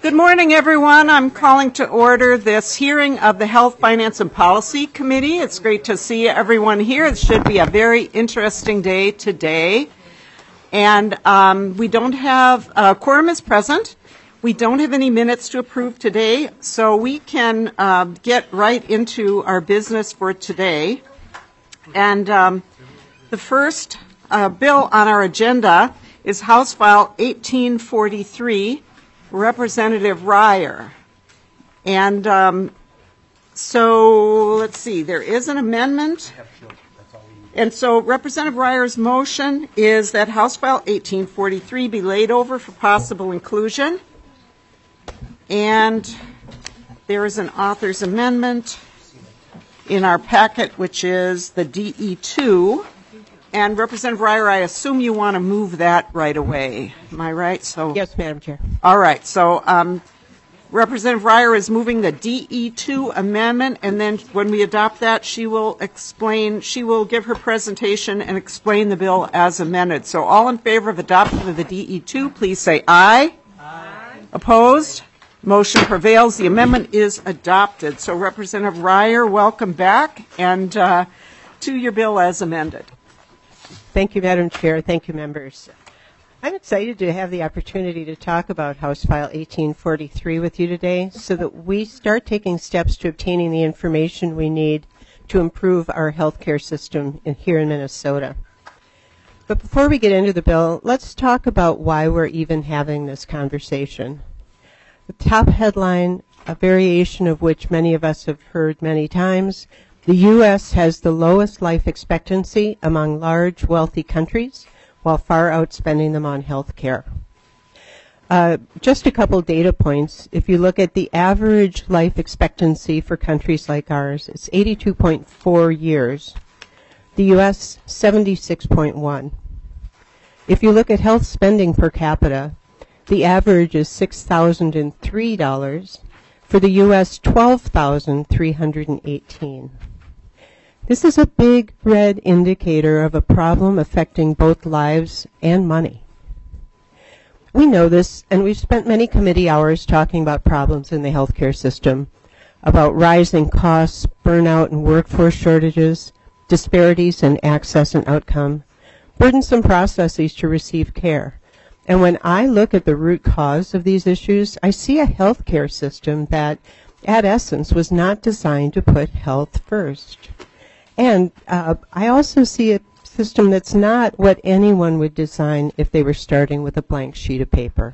Good morning, everyone. I'm calling to order this hearing of the Health, Finance, and Policy Committee. It's great to see everyone here. It should be a very interesting day today. And we don't have, quorum is present. We don't have any minutes to approve today, so we can get right into our business for today. And the first bill on our agenda is House File 1843, Representative Ryer. And so let's see, there is an amendment. And so Representative Ryer's motion is that House File 1843 be laid over for possible inclusion. And there is an author's amendment in our packet, which is the DE2. And Representative Ryer, I assume you want to move that right away. Am I right? So yes, Madam Chair. All right. So Representative Ryer is moving the DE2 amendment, and then when we adopt that, she will give her presentation and explain the bill as amended. So all in favor of adoption of the DE2, please say aye. Aye. Opposed? Motion prevails. The amendment is adopted. So Representative Ryer, welcome back, and to your bill as amended. Thank you, Madam Chair. Thank you, members. I'm excited to have the opportunity to talk about House File 1843 with you today so that we start taking steps to obtaining the information we need to improve our healthcare system here in Minnesota. But before we get into the bill, let's talk about why we're even having this conversation. The top headline, a variation of which many of us have heard many times: the U.S. has the lowest life expectancy among large, wealthy countries, while far outspending them on health care. Just a couple data points. If you look at the average life expectancy for countries like ours, it's 82.4 years. The U.S., 76.1. If you look at health spending per capita, the average is $6,003. For the U.S., $12,318. This is a big red indicator of a problem affecting both lives and money. We know this, and we've spent many committee hours talking about problems in the healthcare system, about rising costs, burnout and workforce shortages, disparities in access and outcome, burdensome processes to receive care. And when I look at the root cause of these issues, I see a healthcare system that, at essence, was not designed to put health first. And I also see a system that's not what anyone would design if they were starting with a blank sheet of paper.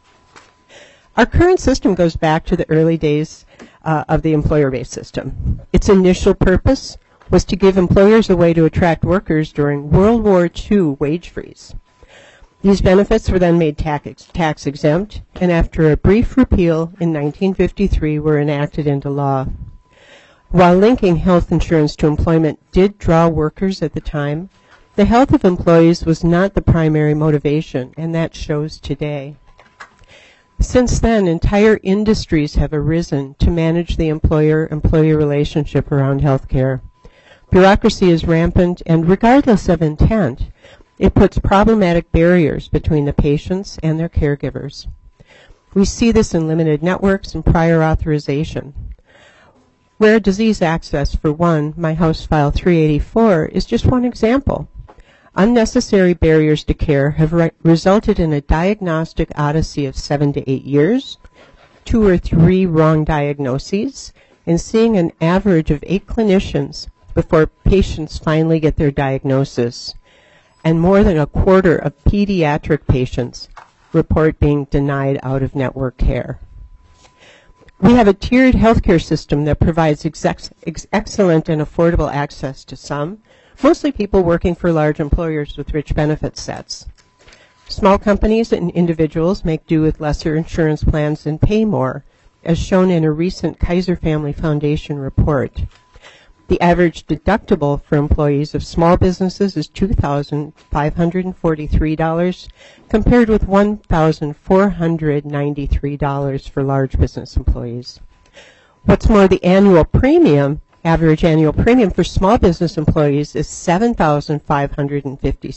Our current system goes back to the early days of the employer-based system. Its initial purpose was to give employers a way to attract workers during World War II wage freeze. These benefits were then made tax exempt, and after a brief repeal in 1953 were enacted into law. While linking health insurance to employment did draw workers at the time, the health of employees was not the primary motivation, and that shows today. Since then, entire industries have arisen to manage the employer-employee relationship around health care. Bureaucracy is rampant, and regardless of intent, it puts problematic barriers between the patients and their caregivers. We see this in limited networks and prior authorization. Rare disease access, for one, my House File 384, is just one example. Unnecessary barriers to care have resulted in a diagnostic odyssey of 7 to 8 years, 2 or 3 wrong diagnoses, and seeing an average of 8 clinicians before patients finally get their diagnosis. And more than a quarter of pediatric patients report being denied out-of-network care. We have a tiered healthcare system that provides excellent and affordable access to some, mostly people working for large employers with rich benefit sets. Small companies and individuals make do with lesser insurance plans and pay more, as shown in a recent Kaiser Family Foundation report. The average deductible for employees of small businesses is $2,543, compared with $1,493 for large business employees. What's more, the average annual premium for small business employees is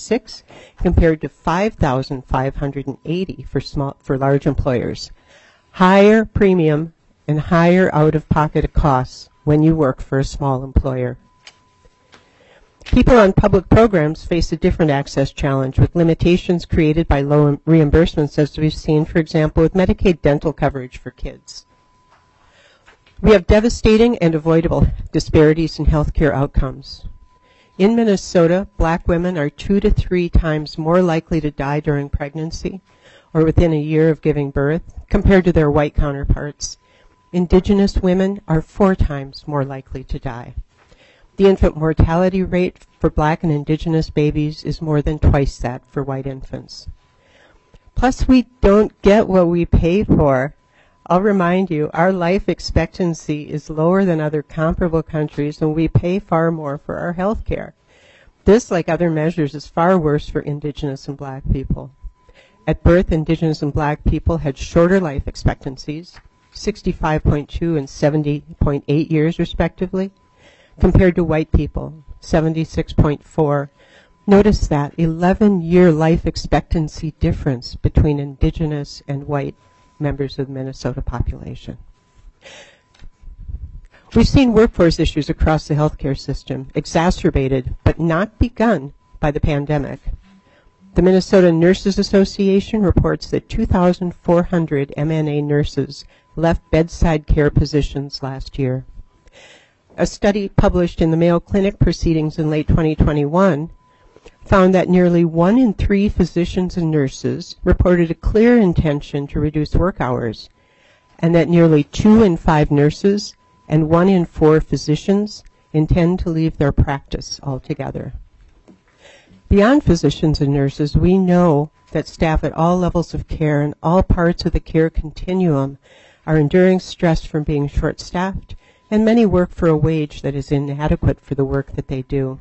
$7,556, compared to $5,580 for large employers. higher premium and higher out-of-pocket costs when you work for a small employer. People on public programs face a different access challenge with limitations created by low reimbursements, as we've seen, for example, with Medicaid dental coverage for kids. We have devastating and avoidable disparities in healthcare outcomes. In Minnesota, black women are 2 to 3 times more likely to die during pregnancy or within a year of giving birth compared to their white counterparts. Indigenous women are 4 times more likely to die. The infant mortality rate for black and indigenous babies is more than twice that for white infants. Plus, we don't get what we pay for. I'll remind you, our life expectancy is lower than other comparable countries, and we pay far more for our health care. This, like other measures, is far worse for indigenous and black people. At birth, indigenous and black people had shorter life expectancies, 65.2 and 70.8 years respectively, compared to white people, 76.4. Notice that 11-year life expectancy difference between indigenous and white members of the Minnesota population. We've seen workforce issues across the healthcare system, exacerbated but not begun by the pandemic. The Minnesota Nurses Association reports that 2,400 MNA nurses left bedside care positions last year. A study published in the Mayo Clinic Proceedings in late 2021 found that nearly 1 in 3 physicians and nurses reported a clear intention to reduce work hours, and that nearly 2 in 5 nurses and 1 in 4 physicians intend to leave their practice altogether. Beyond physicians and nurses, we know that staff at all levels of care and all parts of the care continuum are enduring stress from being short-staffed, and many work for a wage that is inadequate for the work that they do.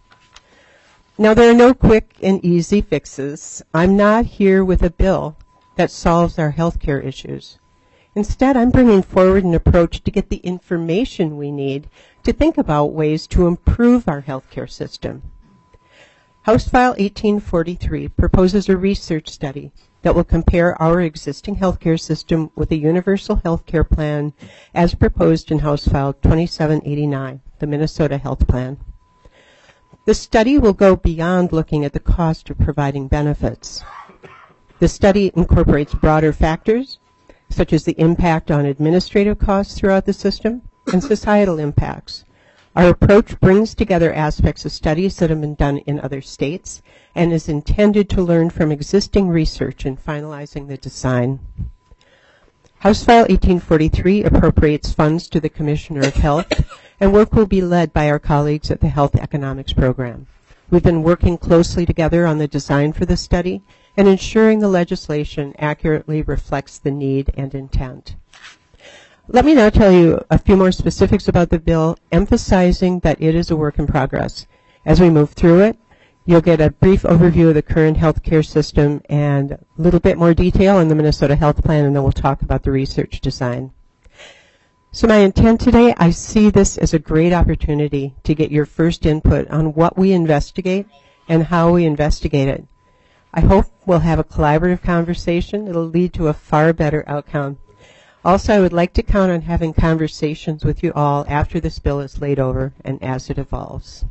Now, there are no quick and easy fixes. I'm not here with a bill that solves our healthcare issues. Instead, I'm bringing forward an approach to get the information we need to think about ways to improve our healthcare system. House File 1843 proposes a research study that will compare our existing healthcare system with a universal healthcare plan as proposed in House File 2789, the Minnesota Health Plan. The study will go beyond looking at the cost of providing benefits. The study incorporates broader factors, such as the impact on administrative costs throughout the system and societal impacts. Our approach brings together aspects of studies that have been done in other states and is intended to learn from existing research in finalizing the design. House File 1843 appropriates funds to the Commissioner of Health, and work will be led by our colleagues at the Health Economics Program. We've been working closely together on the design for the study and ensuring the legislation accurately reflects the need and intent. Let me now tell you a few more specifics about the bill, emphasizing that it is a work in progress. As we move through it, you'll get a brief overview of the current healthcare system and a little bit more detail on the Minnesota Health Plan, and then we'll talk about the research design. So my intent today, I see this as a great opportunity to get your first input on what we investigate and how we investigate it. I hope we'll have a collaborative conversation. It'll lead to a far better outcome. Also, I would like to count on having conversations with you all after this bill is laid over and as it evolves.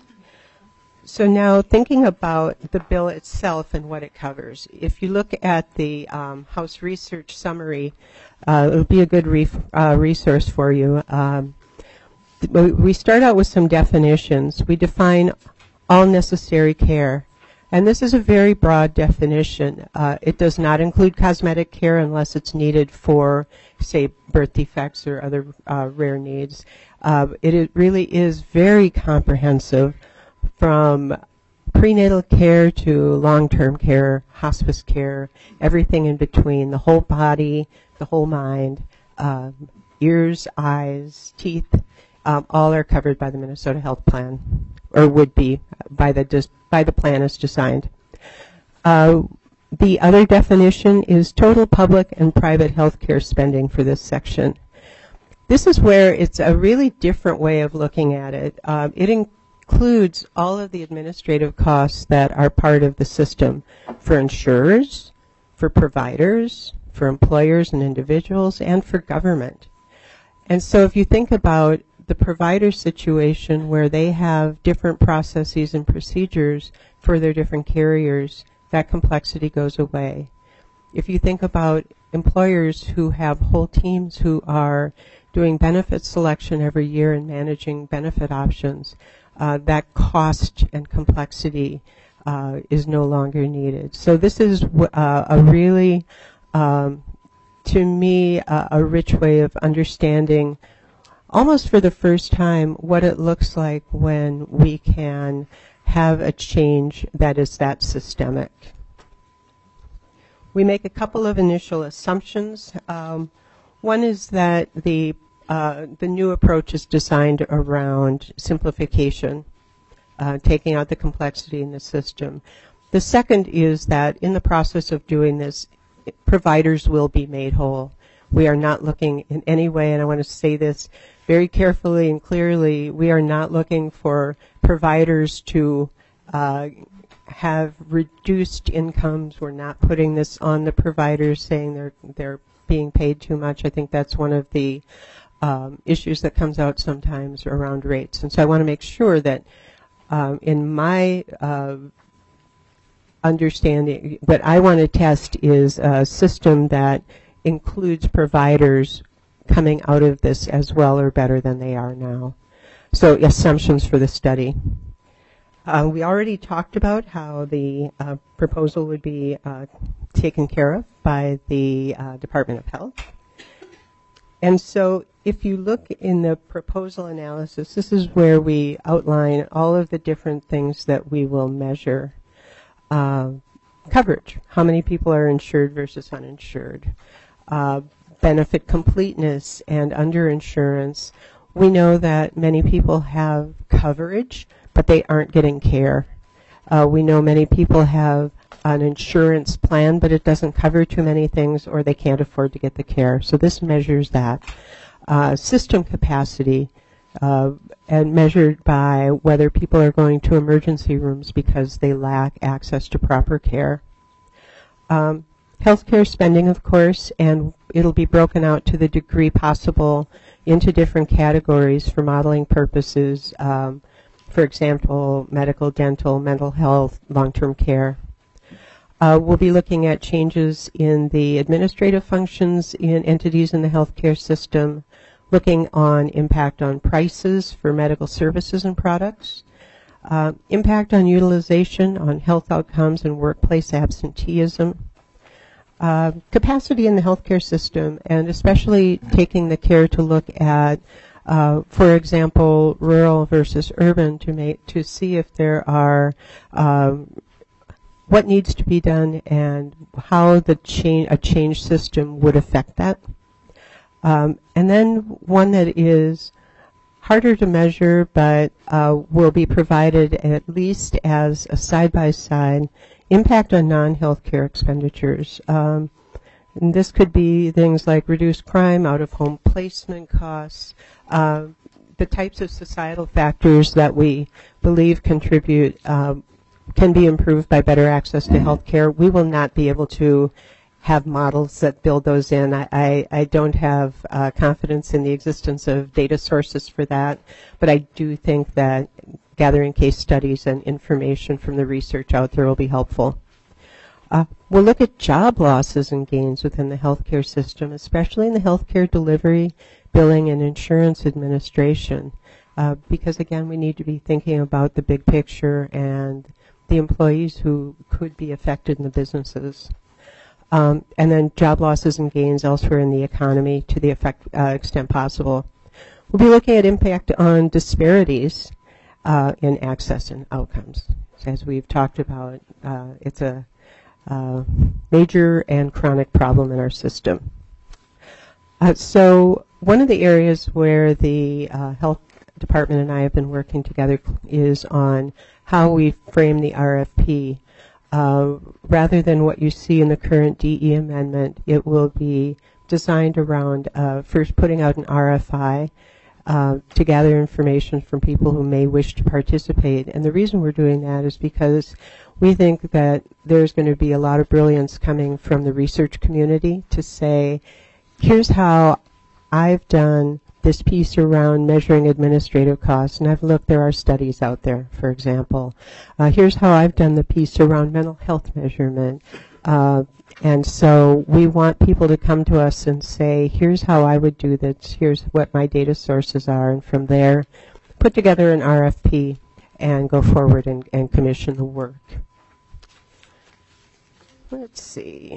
So now, thinking about the bill itself and what it covers, if you look at the House Research Summary, it'll be a good resource for you. We start out with some definitions. We define all necessary care. And this is a very broad definition. It does not include cosmetic care unless it's needed for, say, birth defects or other rare needs. It really is very comprehensive, from prenatal care to long-term care, hospice care, everything in between, the whole body, the whole mind, ears, eyes, teeth, all are covered by the Minnesota Health Plan, or would be by the plan as designed. The other definition is total public and private health care spending for this section. This is where it's a really different way of looking at it. It includes all of the administrative costs that are part of the system for insurers, for providers, for employers and individuals and for government. And so if you think about the provider situation where they have different processes and procedures for their different carriers, that complexity goes away. If you think about employers who have whole teams who are doing benefit selection every year and managing benefit options, that cost and complexity is no longer needed. So this is a really, to me, a rich way of understanding, almost for the first time, what it looks like when we can have a change that is that systemic. We make a couple of initial assumptions. One is that the new approach is designed around simplification, taking out the complexity in the system. The second is that in the process of doing this, providers will be made whole. We are not looking in any way, and I want to say this very carefully and clearly, we are not looking for providers to have reduced incomes. We're not putting this on the providers saying they're being paid too much. I think that's one of the issues that comes out sometimes around rates. And so I want to make sure that in my understanding, what I want to test is a system that includes providers coming out of this as well or better than they are now. So assumptions for the study. We already talked about how the proposal would be taken care of by the Department of Health. And so if you look in the proposal analysis, this is where we outline all of the different things that we will measure. Coverage, how many people are insured versus uninsured. Benefit completeness and underinsurance. We know that many people have coverage, but they aren't getting care. We know many people have an insurance plan, but it doesn't cover too many things, or they can't afford to get the care. So this measures that. System capacity, and measured by whether people are going to emergency rooms because they lack access to proper care. Healthcare spending, of course, and it'll be broken out to the degree possible into different categories for modeling purposes. For example, medical, dental, mental health, long-term care. We'll be looking at changes in the administrative functions in entities in the healthcare system, looking on impact on prices for medical services and products, impact on utilization, on health outcomes and workplace absenteeism, capacity in the healthcare system, and especially taking the care to look at for example, rural versus urban to see if there are what needs to be done and how a change system would affect that. And then one that is harder to measure, but will be provided at least as a side-by-side impact on non-healthcare expenditures. And this could be things like reduced crime, out-of-home placement costs, the types of societal factors that we believe contribute can be improved by better access to health care. We will not be able to have models that build those in. I don't have confidence in the existence of data sources for that, but I do think that gathering case studies and information from the research out there will be helpful. We'll look at job losses and gains within the healthcare system, especially in the healthcare delivery, billing, and insurance administration, because again, we need to be thinking about the big picture and the employees who could be affected in the businesses. And then job losses and gains elsewhere in the economy to the extent possible. We'll be looking at impact on disparities in access and outcomes. So as we've talked about, it's a major and chronic problem in our system. So one of the areas where the health department and I have been working together is on how we frame the RFP. Rather than what you see in the current DE amendment, it will be designed around first putting out an RFI to gather information from people who may wish to participate. And the reason we're doing that is because we think that there's going to be a lot of brilliance coming from the research community to say, here's how I've done this piece around measuring administrative costs, and I've looked, there are studies out there, for example. Here's how I've done the piece around mental health measurement. And so we want people to come to us and say, here's how I would do this, here's what my data sources are, and from there, put together an RFP and go forward and commission the work. Let's see.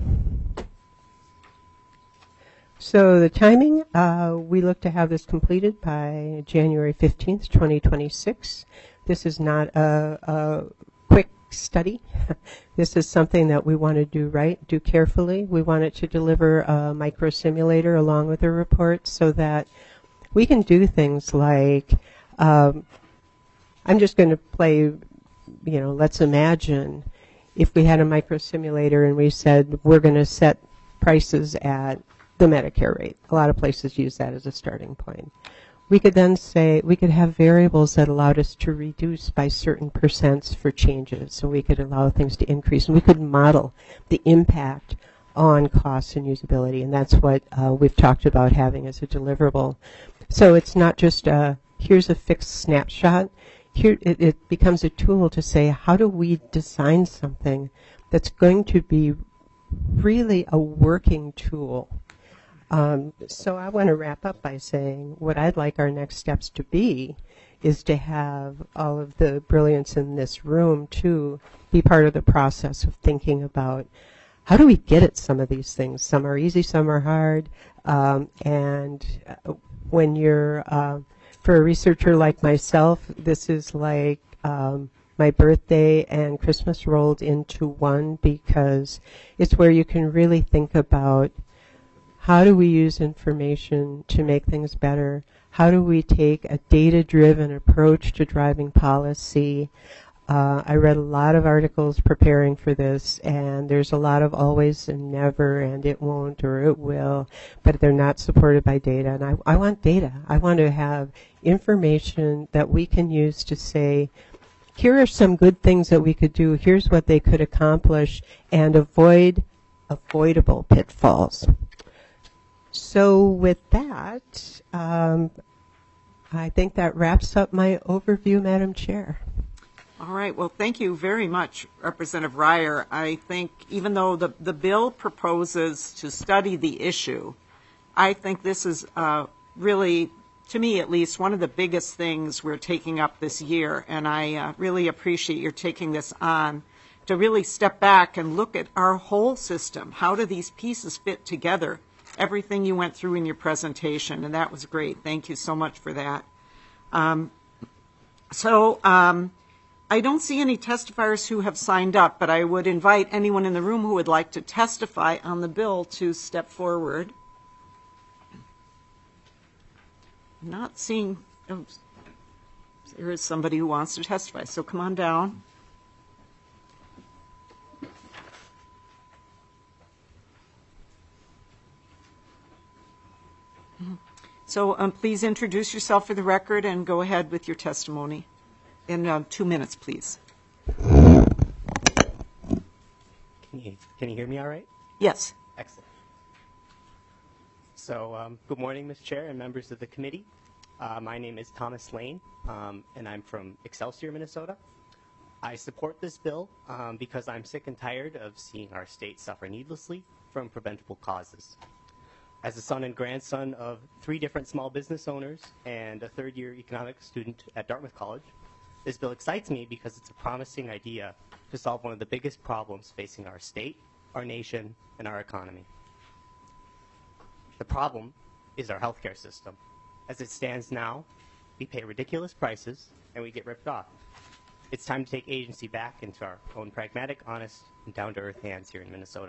So the timing, we look to have this completed by January 15th, 2026. This is not a quick study. This is something that we want to do right, do carefully. We want it to deliver a micro-simulator along with a report so that we can do things like, I'm just going to play, let's imagine if we had a micro-simulator and we said we're going to set prices at the Medicare rate. A lot of places use that as a starting point. We could then say, we could have variables that allowed us to reduce by certain percents for changes, so we could allow things to increase, and we could model the impact on costs and usability, and that's what we've talked about having as a deliverable. So it's not just here's a fixed snapshot. Here it becomes a tool to say, how do we design something that's going to be really a working tool? So I want to wrap up by saying what I'd like our next steps to be is to have all of the brilliance in this room to be part of the process of thinking about how do we get at some of these things. Some are easy, some are hard. And when you're, for a researcher like myself, this is like my birthday and Christmas rolled into one, because it's where you can really think about how do we use information to make things better? How do we take a data-driven approach to driving policy? I read a lot of articles preparing for this, and there's a lot of always and never and it won't or it will, but they're not supported by data. And I want data. I want to have information that we can use to say, here are some good things that we could do. Here's what they could accomplish, and avoid avoidable pitfalls. So with that, I think that wraps up my overview, Madam Chair. All right. Well, thank you very much, Representative Reyer. I think even though the bill proposes to study the issue, I think this is really, to me at least, one of the biggest things we're taking up this year. And I really appreciate your taking this on to really step back and look at our whole system. How do these pieces fit together? Everything you went through in your presentation, and that was great. Thank you so much for that. I don't see any testifiers who have signed up, but I would invite anyone in the room who would like to testify on the bill to step forward. I'm not seeing, oh, there is somebody who wants to testify, so come on down. So please introduce yourself for the record and go ahead with your testimony. In 2 minutes, please. Can you hear me all right? Yes. Excellent. So good morning, Ms. Chair and members of the committee. My name is Thomas Lane, and I'm from Excelsior, Minnesota. I support this bill because I'm sick and tired of seeing our state suffer needlessly from preventable causes. As the son and grandson of 3 different small business owners and a third-year economics student at Dartmouth College, this bill excites me because it's a promising idea to solve one of the biggest problems facing our state, our nation, and our economy. The problem is our healthcare system. As it stands now, we pay ridiculous prices and we get ripped off. It's time to take agency back into our own pragmatic, honest, and down-to-earth hands here in Minnesota.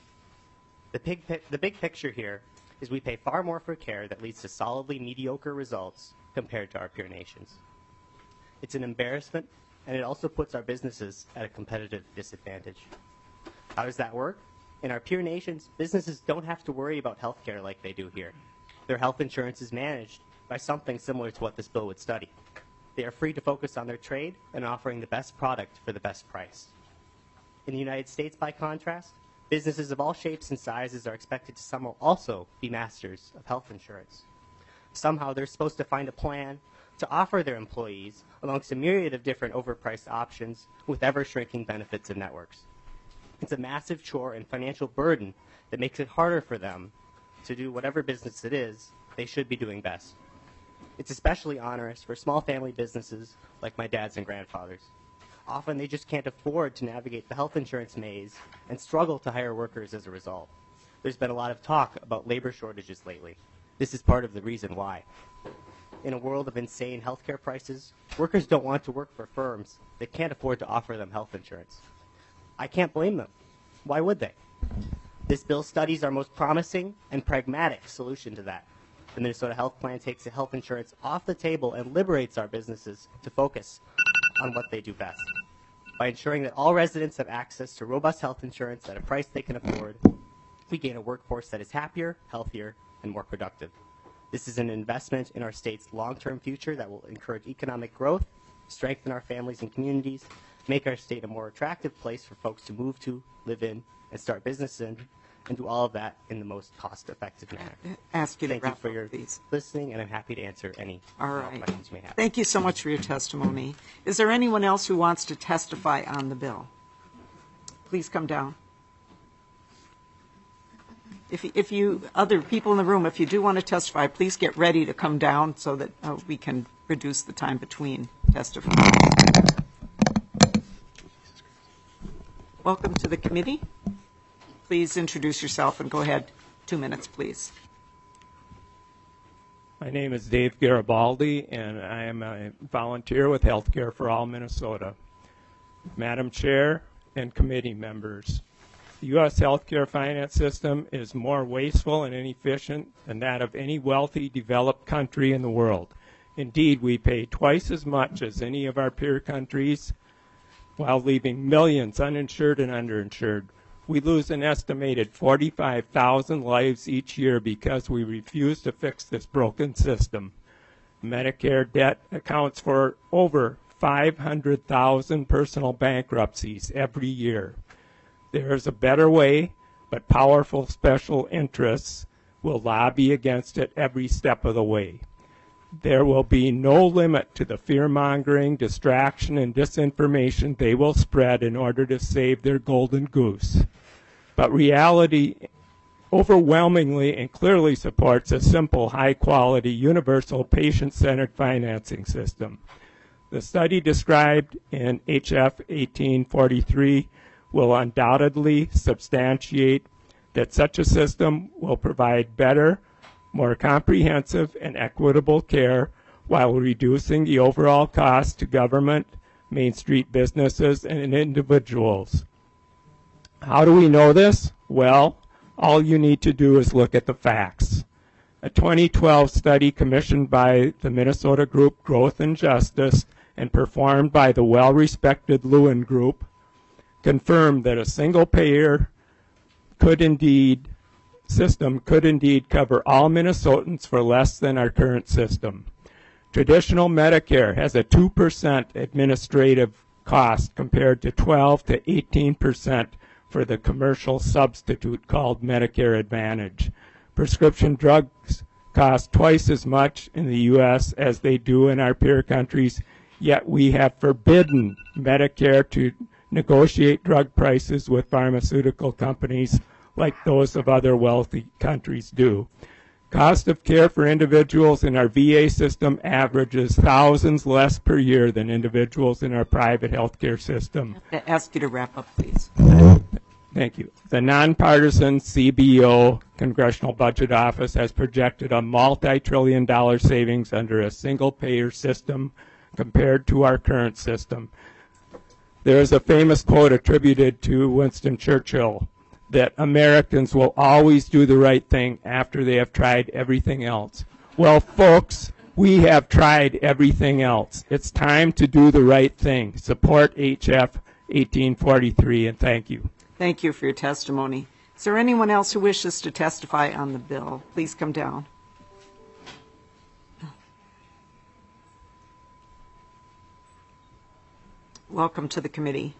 The big picture here is we pay far more for care that leads to solidly mediocre results compared to our peer nations. It's an embarrassment, and it also puts our businesses at a competitive disadvantage. How does that work? In our peer nations, businesses don't have to worry about health care like they do here. Their health insurance is managed by something similar to what this bill would study. They are free to focus on their trade and offering the best product for the best price. In the United States, by contrast, businesses of all shapes and sizes are expected to somehow also be masters of health insurance. Somehow they're supposed to find a plan to offer their employees amongst a myriad of different overpriced options with ever-shrinking benefits and networks. It's a massive chore and financial burden that makes it harder for them to do whatever business it is they should be doing best. It's especially onerous for small family businesses like my dad's and grandfather's. Often they just can't afford to navigate the health insurance maze and struggle to hire workers as a result. There's been a lot of talk about labor shortages lately. This is part of the reason why. In a world of insane healthcare prices, workers don't want to work for firms that can't afford to offer them health insurance. I can't blame them. Why would they? This bill studies our most promising and pragmatic solution to that. The Minnesota Health Plan takes the health insurance off the table and liberates our businesses to focus on what they do best. By ensuring that all residents have access to robust health insurance at a price they can afford, we gain a workforce that is happier, healthier, and more productive. This is an investment in our state's long-term future that will encourage economic growth, strengthen our families and communities, make our state a more attractive place for folks to move to, live in, and start business in, and do all of that in the most cost-effective manner. Ask you to Thank you wrap for up, your please. listening, and I'm happy to answer any questions you may have. Thank you so much for your testimony. Is there anyone else who wants to testify on the bill? Please come down. If you, other people in the room, if you do want to testify, please get ready to come down so that we can reduce the time between testifying. Welcome to the committee. Please introduce yourself and go ahead. 2 minutes, please. My name is Dave Garibaldi, and I am a volunteer with Healthcare for All Minnesota. Madam Chair and committee members, the U.S. healthcare finance system is more wasteful and inefficient than that of any wealthy, developed country in the world. Indeed, we pay twice as much as any of our peer countries while leaving millions uninsured and underinsured. We lose an estimated 45,000 lives each year because we refuse to fix this broken system. Medicare debt accounts for over 500,000 personal bankruptcies every year. There is a better way, but powerful special interests will lobby against it every step of the way. There will be no limit to the fear-mongering, distraction, and disinformation they will spread in order to save their golden goose. But reality overwhelmingly and clearly supports a simple, high-quality, universal, patient-centered financing system. The study described in HF 1843 will undoubtedly substantiate that such a system will provide better, more comprehensive, and equitable care while reducing the overall cost to government, Main Street businesses, and individuals. How do we know this? Well, all you need to do is look at the facts. A 2012 study commissioned by the Minnesota group Growth and Justice and performed by the well-respected Lewin Group confirmed that a single-payer system could indeed cover all Minnesotans for less than our current system. Traditional Medicare has a 2% administrative cost compared to 12 to 18% for the commercial substitute called Medicare Advantage. Prescription drugs cost twice as much in the U.S. as they do in our peer countries, yet we have forbidden Medicare to negotiate drug prices with pharmaceutical companies like those of other wealthy countries do. Cost of care for individuals in our VA system averages thousands less per year than individuals in our private health care system. I ask you to wrap up, please. Thank you. The nonpartisan CBO Congressional Budget Office has projected a multi-trillion-dollar savings under a single-payer system compared to our current system. There is a famous quote attributed to Winston Churchill that Americans will always do the right thing after they have tried everything else. Well, folks, we have tried everything else. It's time to do the right thing. Support HF 1843, and thank you. Thank you for your testimony. Is there anyone else who wishes to testify on the bill? Please come down. Welcome to the committee.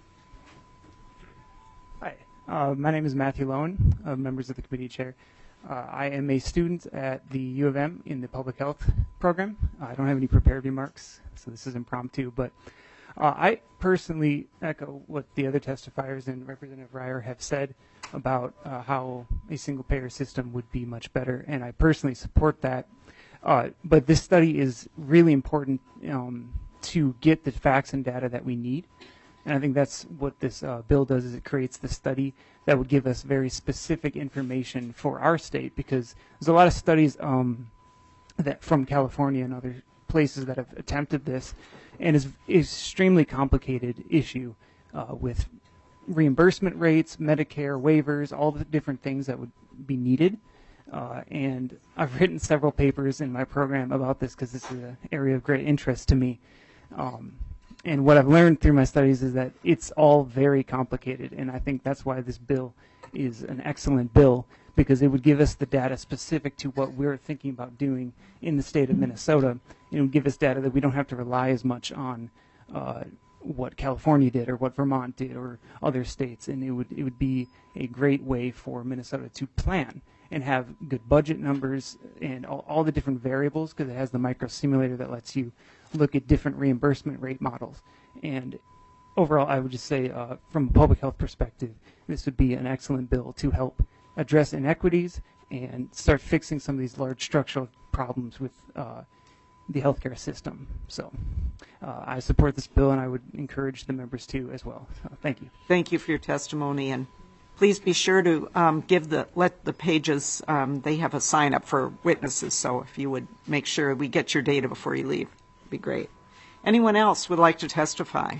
Hi, my name is Matthew Lowen, members of the committee chair. I am a student at the U of M in the public health program. I don't have any prepared remarks, so this is impromptu, but I personally echo what the other testifiers and Representative Reier have said about how a single payer system would be much better, and I personally support that. But this study is really important to get the facts and data that we need. And I think that's what this bill does, is it creates the study that would give us very specific information for our state, because there's a lot of studies that from California and other places that have attempted this, and is extremely complicated issue with reimbursement rates, Medicare waivers, all the different things that would be needed. And I've written several papers in my program about this because this is an area of great interest to me. And what I've learned through my studies is that it's all very complicated, and I think that's why this bill is an excellent bill, because it would give us the data specific to what we're thinking about doing in the state of Minnesota. It would give us data that we don't have to rely as much on what California did or what Vermont did or other states, and it would be a great way for Minnesota to plan and have good budget numbers and all the different variables, because it has the micro simulator that lets you look at different reimbursement rate models. And overall, I would just say from a public health perspective, this would be an excellent bill to help address inequities and start fixing some of these large structural problems with the healthcare system. So I support this bill, and I would encourage the members to as well. Thank you. Thank you for your testimony, and please be sure to let the pages, they have a sign up for witnesses, so if you would make sure we get your data before you leave, it'd be great. Anyone else would like to testify?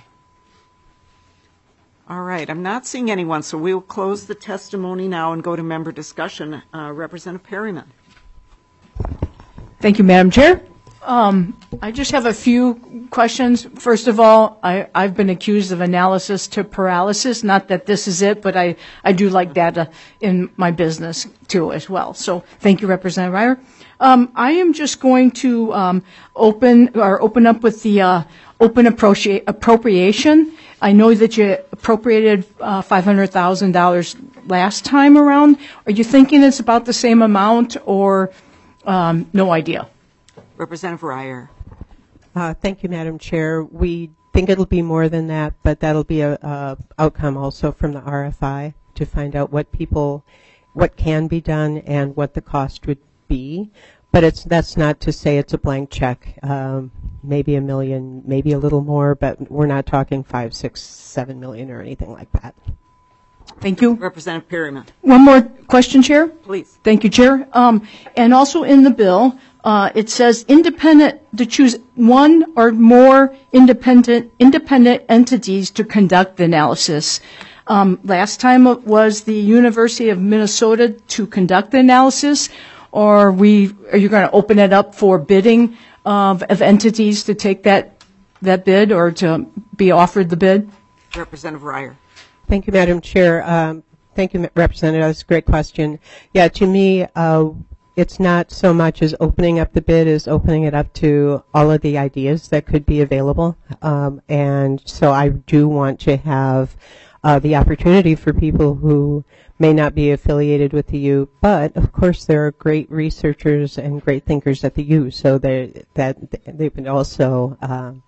All right, I'm not seeing anyone, so we will close the testimony now and go to member discussion. Representative Perryman. Thank you, Madam Chair. I just have a few questions. First of all, I've been accused of analysis to paralysis. Not that this is it, but I do like data in my business too as well. So thank you, Representative Reier. I am just going to open up with the open appropriation. I know that you appropriated $500,000 last time around. Are you thinking it's about the same amount, or no idea? Representative Reier. Thank you, Madam Chair. We think it'll be more than that, but that'll be a outcome also from the RFI to find out what can be done and what the cost would be. But that's not to say it's a blank check. Maybe $1 million, maybe a little more, but we're not talking 5, 6, 7 million or anything like that. Thank you. Representative Perryman. One more question, Chair. Please. Thank you, Chair. And also in the bill, it says to choose one or more independent entities to conduct the analysis. Last time it was the University of Minnesota to conduct the analysis, or are you going to open it up for bidding of entities to take that bid or to be offered the bid? Representative Reier. Thank you, Madam Chair. Thank you, Representative. That's a great question. Yeah, to me, it's not so much as opening up the bid as opening it up to all of the ideas that could be available. And so I do want to have the opportunity for people who may not be affiliated with the U, but of course there are great researchers and great thinkers at the U, so they would also,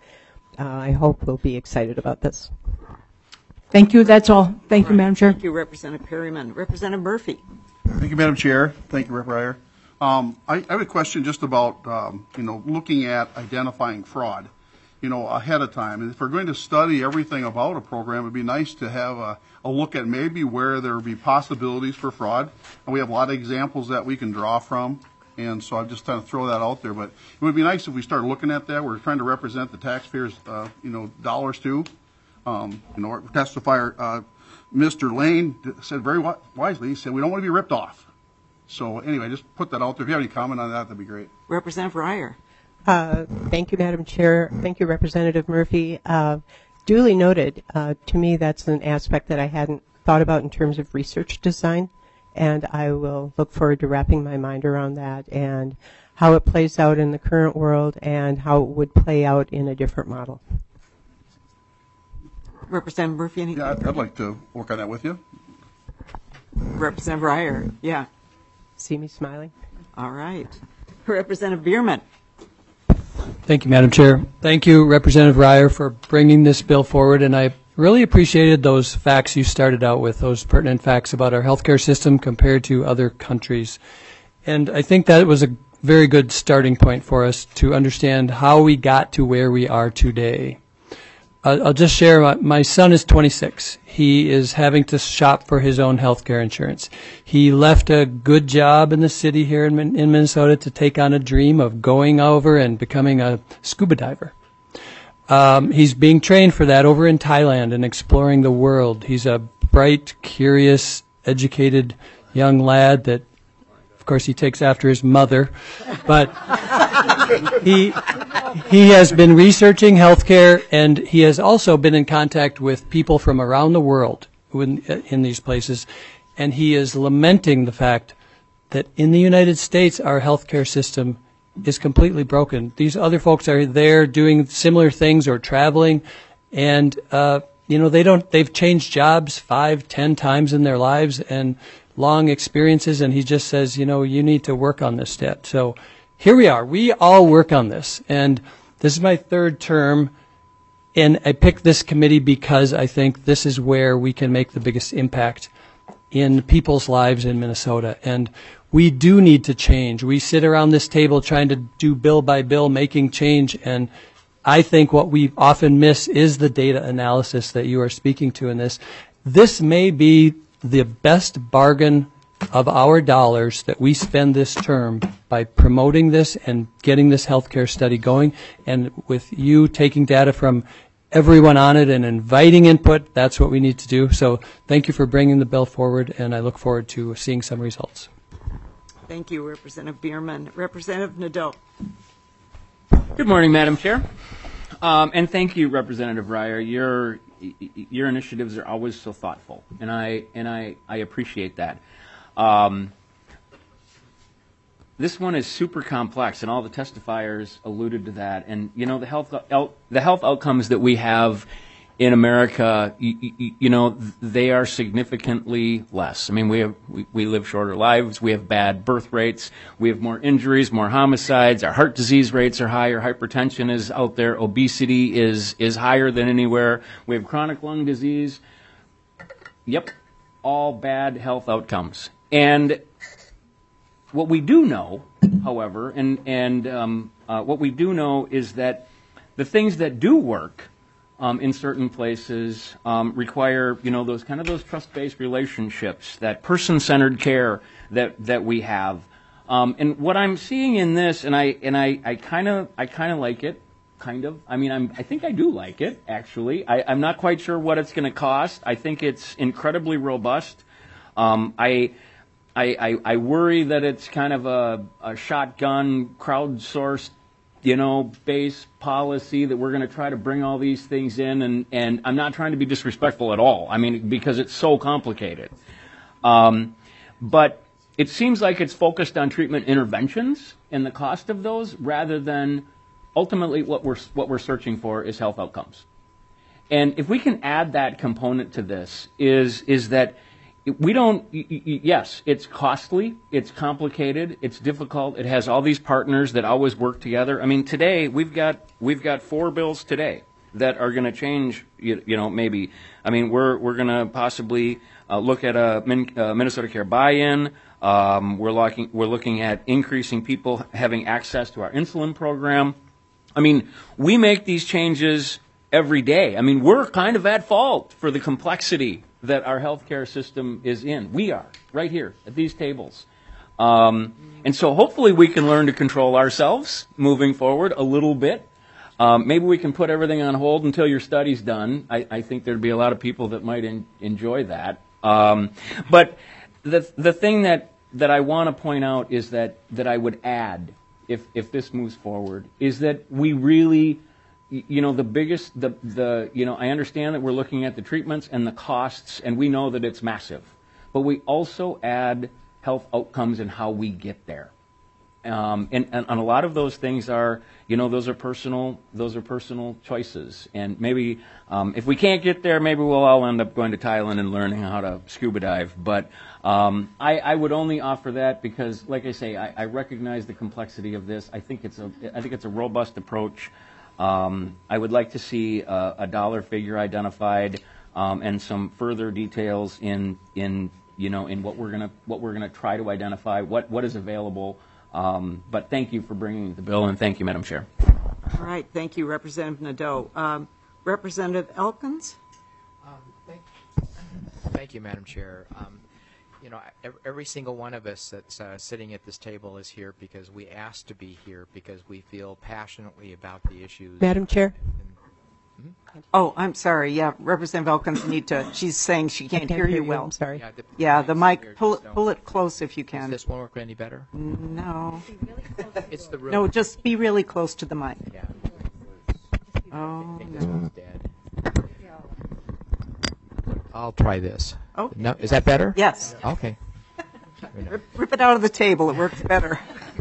I hope, will be excited about this. Thank you. That's all. Thank you, Madam Chair. Thank you, Representative Perryman. Representative Murphy. Thank you, Madam Chair. Thank you, Rep. Reier. I have a question just about, looking at identifying fraud, ahead of time. And if we're going to study everything about a program, it'd be nice to have a look at maybe where there would be possibilities for fraud. And we have a lot of examples that we can draw from. And so I'm just trying to throw that out there. But it would be nice if we start looking at that. We're trying to represent the taxpayers', dollars too. Our testifier, Mr. Lane, said very wisely, he said, we don't want to be ripped off. So anyway, just put that out there. If you have any comment on that, that'd be great. Representative Reier. Thank you, Madam Chair. Thank you, Representative Murphy. Duly noted. To me, that's an aspect that I hadn't thought about in terms of research design, and I will look forward to wrapping my mind around that and how it plays out in the current world and how it would play out in a different model. Representative Murphy, any? Yeah, I'd like to work on that with you. Representative Breyer, yeah. See me smiling? All right. Representative Bierman. Thank you, Madam Chair. Thank you, Representative Ryer, for bringing this bill forward, and I really appreciated those facts you started out with, those pertinent facts about our healthcare system compared to other countries. And I think that was a very good starting point for us to understand how we got to where we are today. I'll just share, my son is 26. He is having to shop for his own health care insurance. He left a good job in the city here in Minnesota to take on a dream of going over and becoming a scuba diver. He's being trained for that over in Thailand and exploring the world. He's a bright, curious, educated young lad that, of course, he takes after his mother, but he has been researching healthcare, and he has also been in contact with people from around the world in these places, and he is lamenting the fact that in the United States our healthcare system is completely broken. These other folks are there doing similar things or traveling, and they've changed jobs 5-10 times in their lives and long experiences, and he just says, you need to work on this step. So here we are. We all work on this, and this is my third term, and I picked this committee because I think this is where we can make the biggest impact in people's lives in Minnesota. And we do need to change. We sit around this table trying to do bill by bill, making change, and I think what we often miss is the data analysis that you are speaking to in this. This may be the best bargain of our dollars that we spend this term by promoting this and getting this healthcare study going, and with you taking data from everyone on it and inviting input, that's what we need to do. So thank you for bringing the bill forward, and I look forward to seeing some results. Thank you, Representative Bierman. Representative Nadeau. Good morning, Madam Chair. And thank you, Representative Ryer. Your initiatives are always so thoughtful, and I appreciate that. This one is super complex, and all the testifiers alluded to that. And the health outcomes that we have in America, they are significantly less. I mean, we live shorter lives. We have bad birth rates. We have more injuries, more homicides. Our heart disease rates are higher. Hypertension is out there. Obesity is higher than anywhere. We have chronic lung disease. Yep, all bad health outcomes. And what we do know, however, what we do know is that the things that do work in certain places require, those trust-based relationships, that person-centered care that we have. And what I'm seeing in this, and I kind of like it, I think I do like it, actually. I'm not quite sure what it's going to cost. I think it's incredibly robust. I worry that it's kind of a shotgun, crowdsourced, based policy that we're going to try to bring all these things in, and I'm not trying to be disrespectful at all. I mean, because it's so complicated. But it seems like it's focused on treatment interventions and the cost of those, rather than ultimately what we're searching for is health outcomes. And if we can add that component to this, is that we don't, yes, it's costly, it's complicated, it's difficult, it has all these partners that always work together. I mean, today, we've got 4 bills today that are going to change, maybe. I mean, we're going to possibly look at a Minnesota Care buy-in. We're looking at increasing people having access to our insulin program. I mean, we make these changes every day. I mean, we're kind of at fault for the complexity that our healthcare system is in. We are, right here, at these tables. And so hopefully we can learn to control ourselves moving forward a little bit. Maybe we can put everything on hold until your study's done. I think there'd be a lot of people that might enjoy that. But the thing that I want to point out is that I would add, if this moves forward, is that we really, I understand that we're looking at the treatments and the costs, and we know that it's massive. But we also add health outcomes and how we get there. And a lot of those things are, those are personal choices. And maybe if we can't get there, maybe we'll all end up going to Thailand and learning how to scuba dive. But I would only offer that because, like I say, I recognize the complexity of this. I think it's a robust approach. I would like to see a dollar figure identified and some further details in what we're gonna try to identify, what is available. But thank you for bringing the bill, and thank you, Madam Chair. All right, thank you, Representative Nadeau. Representative Elkins? Thank you, Madam Chair. Every single one of us that's sitting at this table is here because we asked to be here because we feel passionately about the issues. Madam Chair? Oh, I'm sorry. Yeah, Representative Elkins she's saying she can't hear you well. I'm sorry. Yeah, the mic, here, pull it close if you Does can. this one work any better? No. It's the room. No, just be really close to the mic. Yeah. Oh, I think this one's dead. I'll try this. Oh. No, is that better? Yes. Okay. Rip it out of the table. It works better.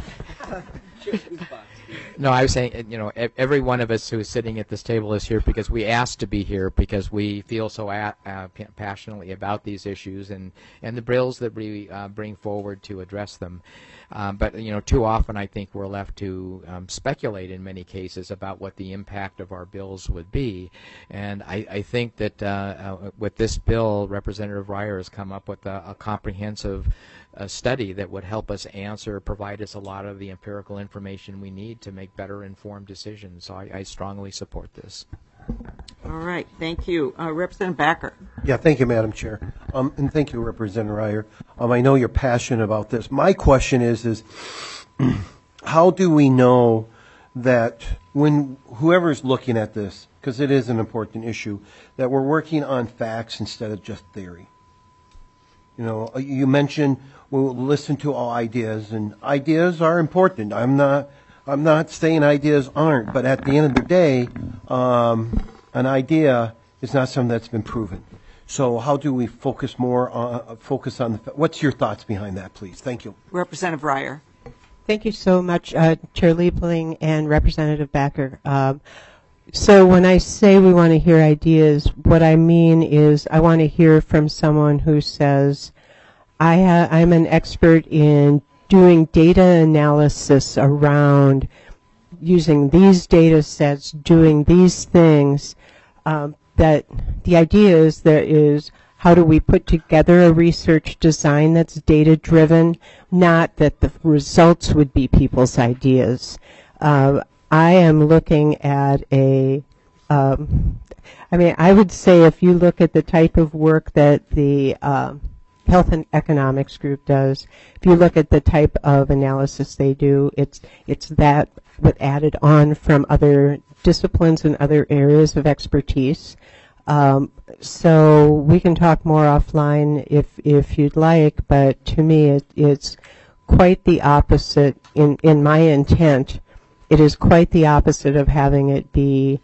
No, I was saying, every one of us who is sitting at this table is here because we asked to be here because we feel so passionately about these issues and the bills that we bring forward to address them. But too often I think we're left to speculate in many cases about what the impact of our bills would be. And I think that with this bill, Representative Reier has come up with a comprehensive study that would help us provide us a lot of the empirical information we need to make better informed decisions. So I strongly support this. All right, thank you. Representative Backer. Yeah, thank you, Madam Chair. And thank you, Representative Reier. I know you're passionate about this. My question is how do we know that when whoever's looking at this, because it is an important issue, that we're working on facts instead of just theory? You mentioned we'll listen to all ideas, and ideas are important. I'm not saying ideas aren't, but at the end of the day, an idea is not something that's been proven. So how do we focus on what's your thoughts behind that, please? Thank you. Representative Reier. Thank you so much, Chair Liebling and Representative Backer. So when I say we want to hear ideas, what I mean is I want to hear from someone who says, I'm an expert in doing data analysis around using these data sets, doing these things, that the idea is how do we put together a research design that's data driven, not that the results would be people's ideas. I am looking at I would say if you look at the type of work that the Health and Economics Group does, if you look at the type of analysis they do, it's that but added on from other disciplines and other areas of expertise. So we can talk more offline if you'd like, but to me it's quite the opposite in my intent. It is quite the opposite of having it be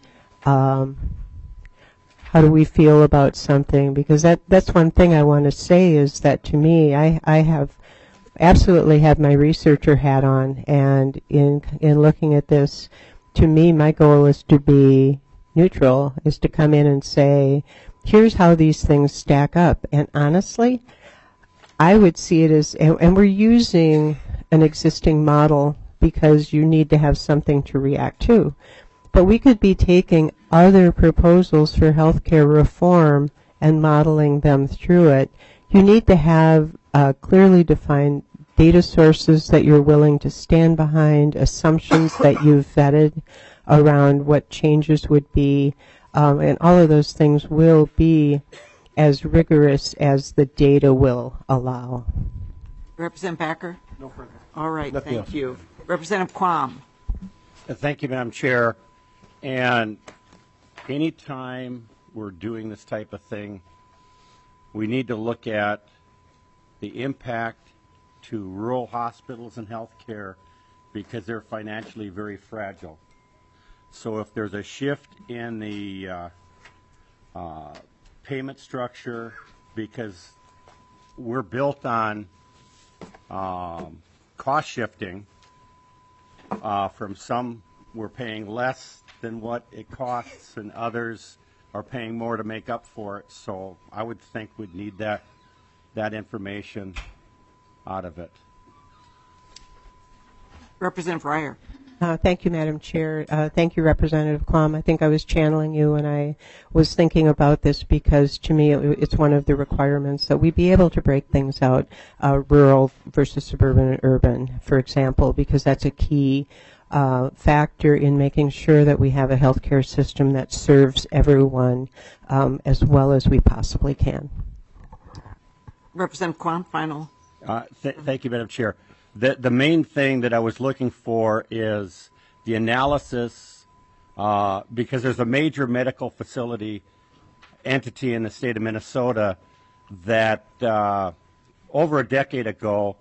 how do we feel about something, because that's one thing I want to say is that to me I have absolutely had my researcher hat on, and in looking at this, to me my goal is to be neutral, is to come in and say here's how these things stack up. And honestly, I would see it as, and we're using an existing model because you need to have something to react to. But we could be taking other proposals for healthcare reform and modeling them through it. You need to have clearly defined data sources that you're willing to stand behind, assumptions that you've vetted around what changes would be, and all of those things will be as rigorous as the data will allow. Representative Backer? No further. All right, Nothing thank else. you. Representative Quam. Thank you, Madam Chair. And anytime we're doing this type of thing, we need to look at the impact to rural hospitals and health care because they're financially very fragile. So if there's a shift in the payment structure, because we're built on cost shifting, From some, we're paying less than what it costs, and others are paying more to make up for it. So I would think we'd need that information out of it. Representative Reier. Thank you, Madam Chair. Thank you, Representative Klum. I think I was channeling you when I was thinking about this because, to me, it's one of the requirements that we be able to break things out, rural versus suburban and urban, for example, because that's a key factor in making sure that we have a healthcare system that serves everyone as well as we possibly can. Representative Kwan, final. Thank you, Madam Chair. The main thing that I was looking for is the analysis, because there's a major medical facility entity in the state of Minnesota that over a decade ago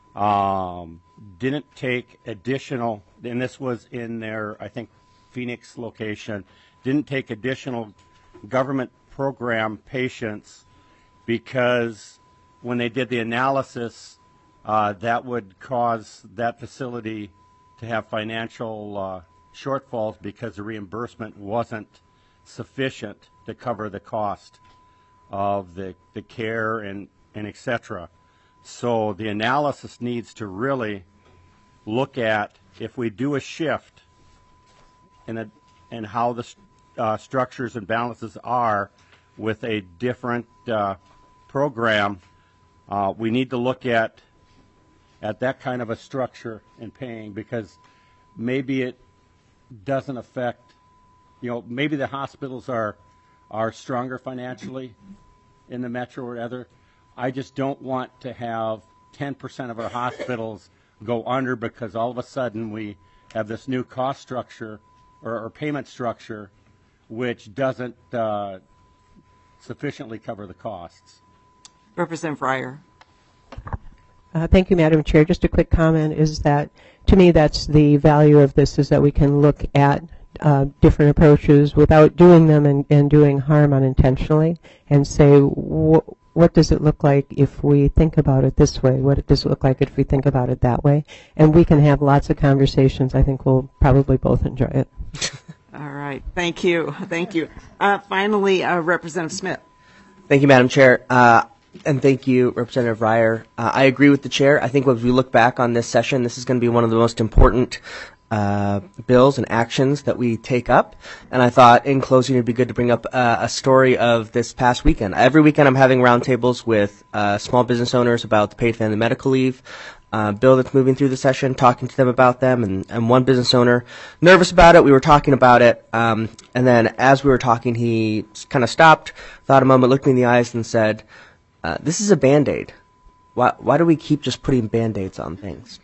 didn't take additional, and this was in their, I think, Phoenix location, didn't take additional government program patients because when they did the analysis, that would cause that facility to have financial shortfalls because the reimbursement wasn't sufficient to cover the cost of the care and et cetera. So the analysis needs to really look at if we do a shift in how the structures and balances are with a different program, we need to look at that kind of a structure in paying, because maybe it doesn't affect, maybe the hospitals are stronger financially in the metro or other. I just don't want to have 10% of our hospitals go under because all of a sudden we have this new cost structure or payment structure which doesn't sufficiently cover the costs. Representative Reier. Thank you, Madam Chair. Just a quick comment is that, to me, that's the value of this, is that we can look at different approaches without doing them and doing harm unintentionally, and say, what does it look like if we think about it this way? What does it look like if we think about it that way? And we can have lots of conversations. I think we'll probably both enjoy it. All right. Thank you. Thank you. Finally, Representative Smith. Thank you, Madam Chair. And thank you, Representative Reier. I agree with the chair. I think as we look back on this session, this is going to be one of the most important bills and actions that we take up. And I thought in closing it would be good to bring up a story of this past weekend. Every weekend I'm having roundtables with small business owners about the paid family medical leave bill that's moving through the session, talking to them about them. And one business owner, nervous about it, we were talking about it. And then as we were talking, he kind of stopped, thought a moment, looked me in the eyes and said, this is a Band-Aid. Why do we keep just putting Band-Aids on things?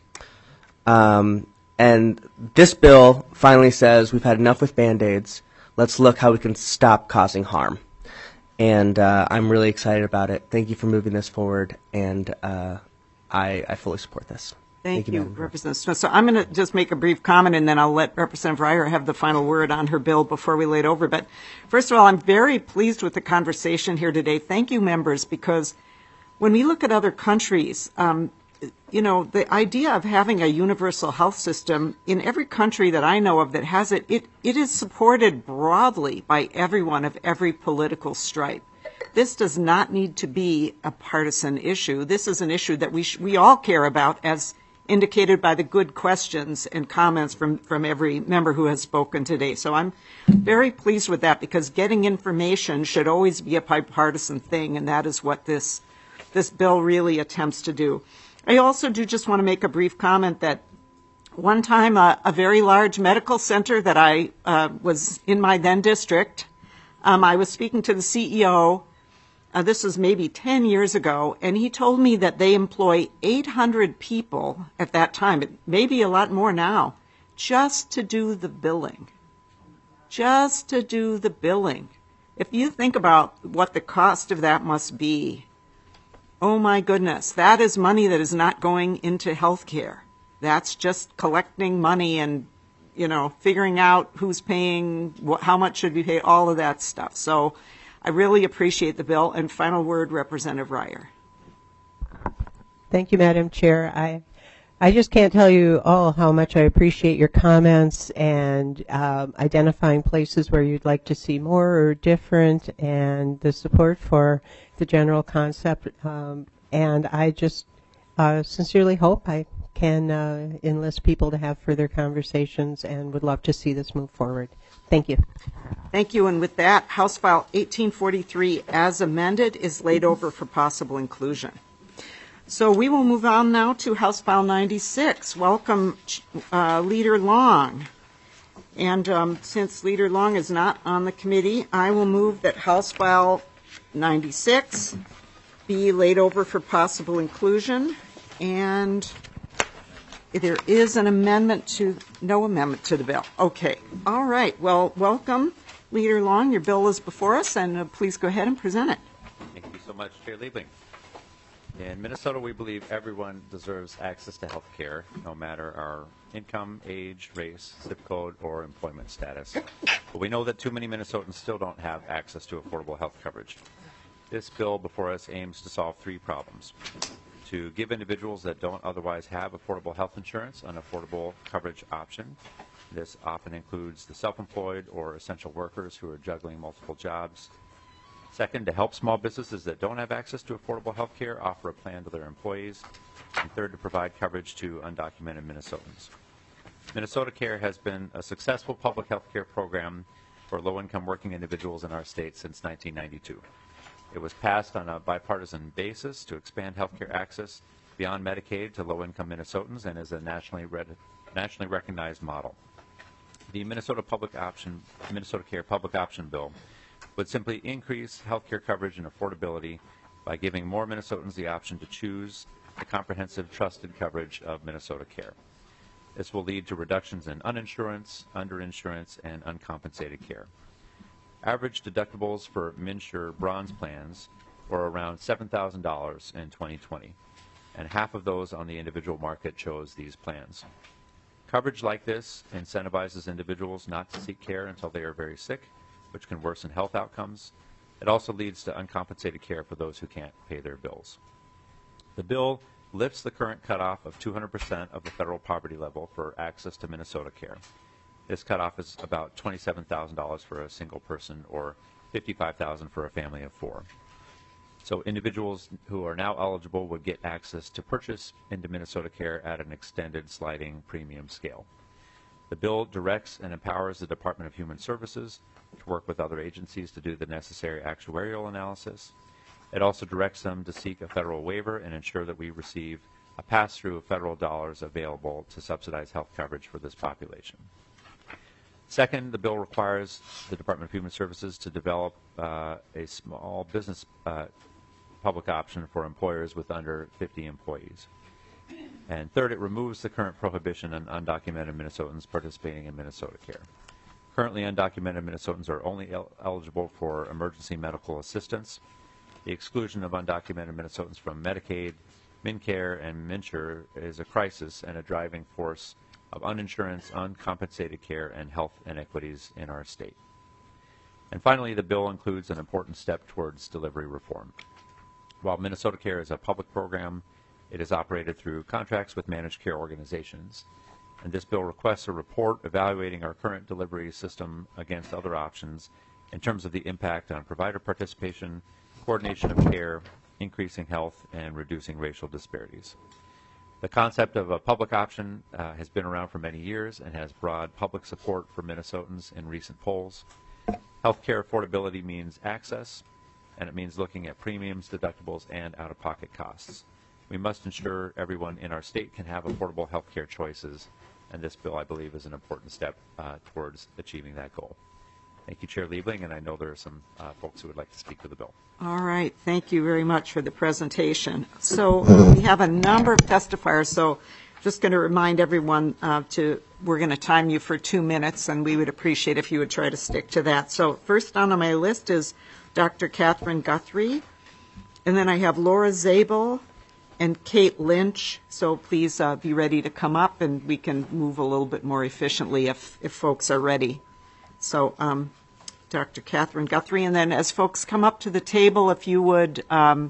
And this bill finally says we've had enough with Band-Aids. Let's look how we can stop causing harm. And I'm really excited about it. Thank you for moving this forward, and I fully support this. Thank you, Representative Smith. So I'm going to just make a brief comment, and then I'll let Representative Reier have the final word on her bill before we lay it over. But first of all, I'm very pleased with the conversation here today. Thank you, members, because when we look at other countries, the idea of having a universal health system in every country that I know of that has it, it is supported broadly by everyone of every political stripe. This does not need to be a partisan issue. This is an issue that we all care about, as indicated by the good questions and comments from every member who has spoken today. So I'm very pleased with that, because getting information should always be a bipartisan thing, and that is what this bill really attempts to do. I also do just want to make a brief comment that one time a very large medical center that I was in my then district, I was speaking to the CEO. This was maybe 10 years ago, and he told me that they employ 800 people at that time, it may be a lot more now, just to do the billing. Just to do the billing. If you think about what the cost of that must be, oh my goodness, that is money that is not going into health care. That's just collecting money and, figuring out who's paying, how much should be paid, all of that stuff. So I really appreciate the bill. And final word, Representative Reier. Thank you, Madam Chair. I just can't tell you all how much I appreciate your comments and identifying places where you'd like to see more or different, and the support for the general concept. And I just sincerely hope I can enlist people to have further conversations, and would love to see this move forward. Thank you. Thank you. And with that, House File 1843, as amended, is laid over for possible inclusion. So we will move on now to House File 96. Welcome, Leader Long. And since Leader Long is not on the committee, I will move that House File 96 be laid over for possible inclusion. And there is an amendment to, no amendment to the bill. Okay. All right. Well, welcome, Leader Long. Your bill is before us, and please go ahead and present it. Thank you so much, Chair Liebling. In Minnesota, we believe everyone deserves access to health care, no matter our income, age, race, zip code, or employment status. But we know that too many Minnesotans still don't have access to affordable health coverage. This bill before us aims to solve three problems: to give individuals that don't otherwise have affordable health insurance an affordable coverage option. This often includes the self-employed or essential workers who are juggling multiple jobs. Second, to help small businesses that don't have access to affordable health care offer a plan to their employees. And third, to provide coverage to undocumented Minnesotans. Minnesota Care has been a successful public health care program for low-income working individuals in our state since 1992. It was passed on a bipartisan basis to expand health care access beyond Medicaid to low-income Minnesotans and is a nationally recognized model. The Minnesota Care Public Option Bill would simply increase health care coverage and affordability by giving more Minnesotans the option to choose the comprehensive, trusted coverage of Minnesota Care. This will lead to reductions in uninsurance, underinsurance, and uncompensated care. Average deductibles for MNsure bronze plans were around $7,000 in 2020, and half of those on the individual market chose these plans. Coverage like this incentivizes individuals not to seek care until they are very sick, which can worsen health outcomes. It also leads to uncompensated care for those who can't pay their bills. The bill lifts the current cutoff of 200% of the federal poverty level for access to Minnesota Care. This cutoff is about $27,000 for a single person or $55,000 for a family of four. So individuals who are now eligible would get access to purchase into Minnesota Care at an extended sliding premium scale. The bill directs and empowers the Department of Human Services to work with other agencies to do the necessary actuarial analysis. It also directs them to seek a federal waiver and ensure that we receive a pass-through of federal dollars available to subsidize health coverage for this population. Second, the bill requires the Department of Human Services to develop a small business public option for employers with under 50 employees. And third, it removes the current prohibition on undocumented Minnesotans participating in Minnesota Care. Currently, undocumented Minnesotans are only eligible for emergency medical assistance. The exclusion of undocumented Minnesotans from Medicaid, MNcare, and MNsure is a crisis and a driving force of uninsurance, uncompensated care, and health inequities in our state. And finally, the bill includes an important step towards delivery reform. While Minnesota Care is a public program, it is operated through contracts with managed care organizations. And this bill requests a report evaluating our current delivery system against other options in terms of the impact on provider participation, coordination of care, increasing health, and reducing racial disparities. The concept of a public option has been around for many years and has broad public support for Minnesotans in recent polls. Healthcare affordability means access, and it means looking at premiums, deductibles, and out-of-pocket costs. We must ensure everyone in our state can have affordable health care choices, and this bill, I believe, is an important step towards achieving that goal. Thank you, Chair Liebling, and I know there are some folks who would like to speak to the bill. All right. Thank you very much for the presentation. So we have a number of testifiers, so just going to remind everyone we're going to time you for 2 minutes, and we would appreciate if you would try to stick to that. So first on my list is Dr. Catherine Guthrie, and then I have Laura Zabel and Kate Lynch. So please be ready to come up, and we can move a little bit more efficiently if folks are ready. So Dr. Catherine Guthrie, and then as folks come up to the table, if you would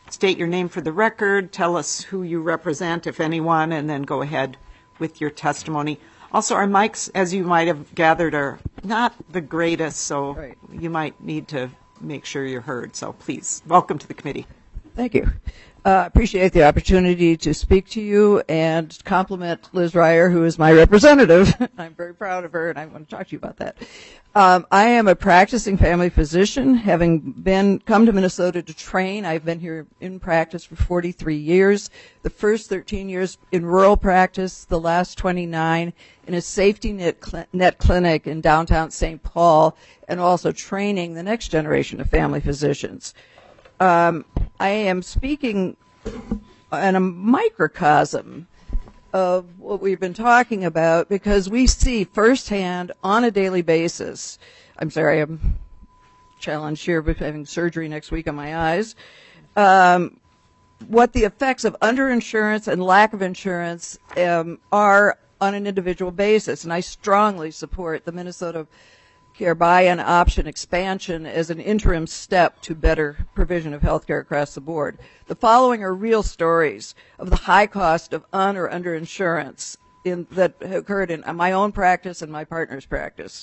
state your name for the record, tell us who you represent, if anyone, and then go ahead with your testimony. Also, our mics, as you might have gathered, are not the greatest, so you might need to make sure you're heard. So please, welcome to the committee. Thank you. Appreciate the opportunity to speak to you and compliment Liz Ryer, who is my representative. I'm very proud of her, and I want to talk to you about that. I am a practicing family physician, having come to Minnesota to train. I've been here in practice for 43 years, the first 13 years in rural practice, the last 29 in a safety net clinic in downtown St. Paul, and also training the next generation of family physicians. I am speaking in a microcosm of what we've been talking about because we see firsthand on a daily basis. I'm sorry, I'm challenged here with having surgery next week on my eyes. What the effects of underinsurance and lack of insurance are on an individual basis, and I strongly support the Minnesota Care buy-in option expansion as an interim step to better provision of health care across the board. The following are real stories of the high cost of or underinsurance that occurred in my own practice and my partner's practice.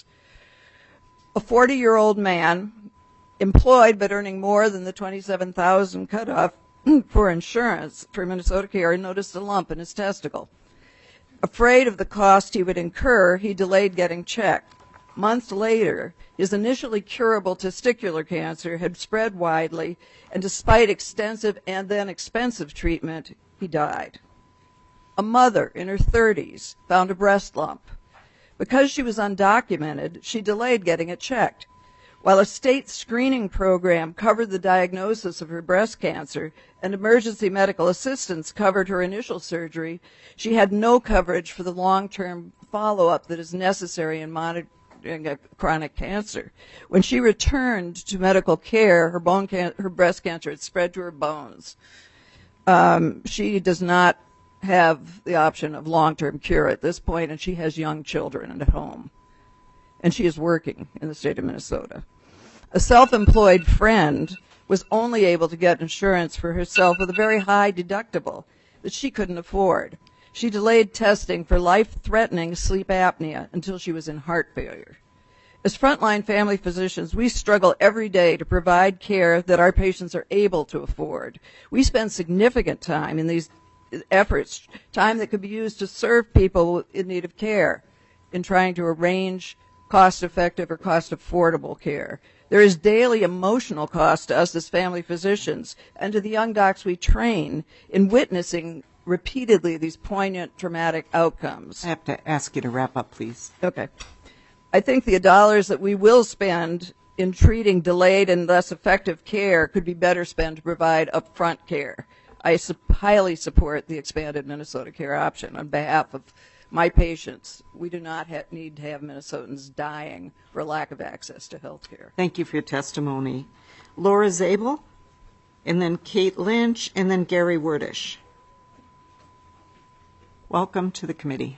A 40-year-old man, employed but earning more than the $27,000 cutoff for insurance for Minnesota Care, noticed a lump in his testicle. Afraid of the cost he would incur, he delayed getting checked. Months later, his initially curable testicular cancer had spread widely, and despite extensive and then expensive treatment, he died. A mother in her 30s found a breast lump. Because she was undocumented, she delayed getting it checked. While a state screening program covered the diagnosis of her breast cancer and emergency medical assistance covered her initial surgery, she had no coverage for the long-term follow-up that is necessary in monitoring a chronic cancer. When she returned to medical care, her breast cancer had spread to her bones. She does not have the option of long-term cure at this point, and she has young children at home. And she is working in the state of Minnesota. A self-employed friend was only able to get insurance for herself with a very high deductible that she couldn't afford. She delayed testing for life-threatening sleep apnea until she was in heart failure. As frontline family physicians, we struggle every day to provide care that our patients are able to afford. We spend significant time in these efforts, time that could be used to serve people in need of care, in trying to arrange cost-effective or cost-affordable care. There is daily emotional cost to us as family physicians and to the young docs we train in witnessing repeatedly these poignant, traumatic outcomes. I have to ask you to wrap up, please. Okay. I think the dollars that we will spend in treating delayed and less effective care could be better spent to provide upfront care. I highly support the expanded Minnesota Care option on behalf of my patients. We do not need to have Minnesotans dying for lack of access to health care. Thank you for your testimony. Laura Zabel, and then Kate Lynch, and then Gary Werdish. Welcome to the committee.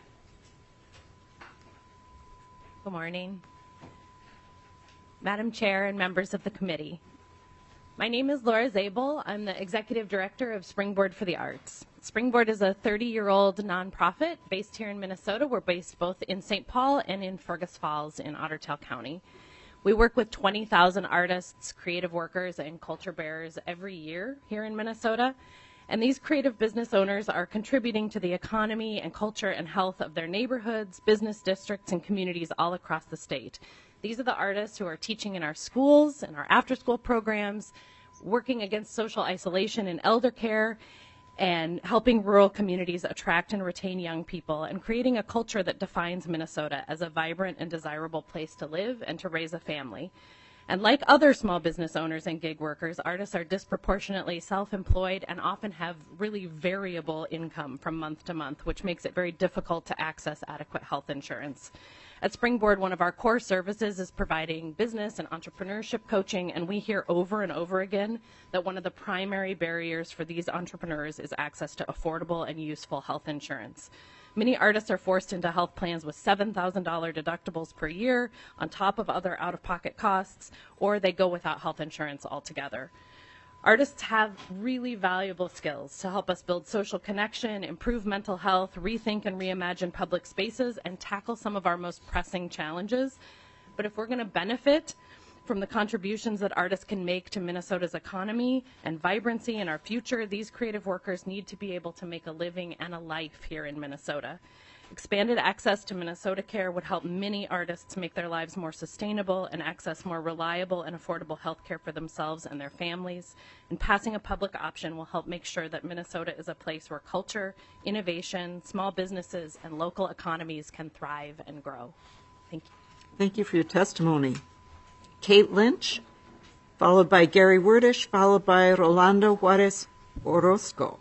Good morning. Madam Chair and members of the committee. My name is Laura Zabel. I'm the Executive Director of Springboard for the Arts. Springboard is a 30-year-old nonprofit based here in Minnesota. We're based both in St. Paul and in Fergus Falls in Otter Tail County. We work with 20,000 artists, creative workers, and culture bearers every year here in Minnesota. And these creative business owners are contributing to the economy and culture and health of their neighborhoods, business districts, and communities all across the state. These are the artists who are teaching in our schools and our after-school programs, working against social isolation and elder care, and helping rural communities attract and retain young people, and creating a culture that defines Minnesota as a vibrant and desirable place to live and to raise a family. And like other small business owners and gig workers, artists are disproportionately self-employed and often have really variable income from month to month, which makes it very difficult to access adequate health insurance. At Springboard, one of our core services is providing business and entrepreneurship coaching, and we hear over and over again that one of the primary barriers for these entrepreneurs is access to affordable and useful health insurance. Many artists are forced into health plans with $7,000 deductibles per year on top of other out-of-pocket costs, or they go without health insurance altogether. Artists have really valuable skills to help us build social connection, improve mental health, rethink and reimagine public spaces, and tackle some of our most pressing challenges. But if we're going to benefit from the contributions that artists can make to Minnesota's economy and vibrancy and our future, these creative workers need to be able to make a living and a life here in Minnesota. Expanded access to Minnesota Care would help many artists make their lives more sustainable and access more reliable and affordable health care for themselves and their families. And passing a public option will help make sure that Minnesota is a place where culture, innovation, small businesses, and local economies can thrive and grow. Thank you. Thank you for your testimony. Kate Lynch, followed by Gary Werdish, followed by Rolando Juarez Orozco.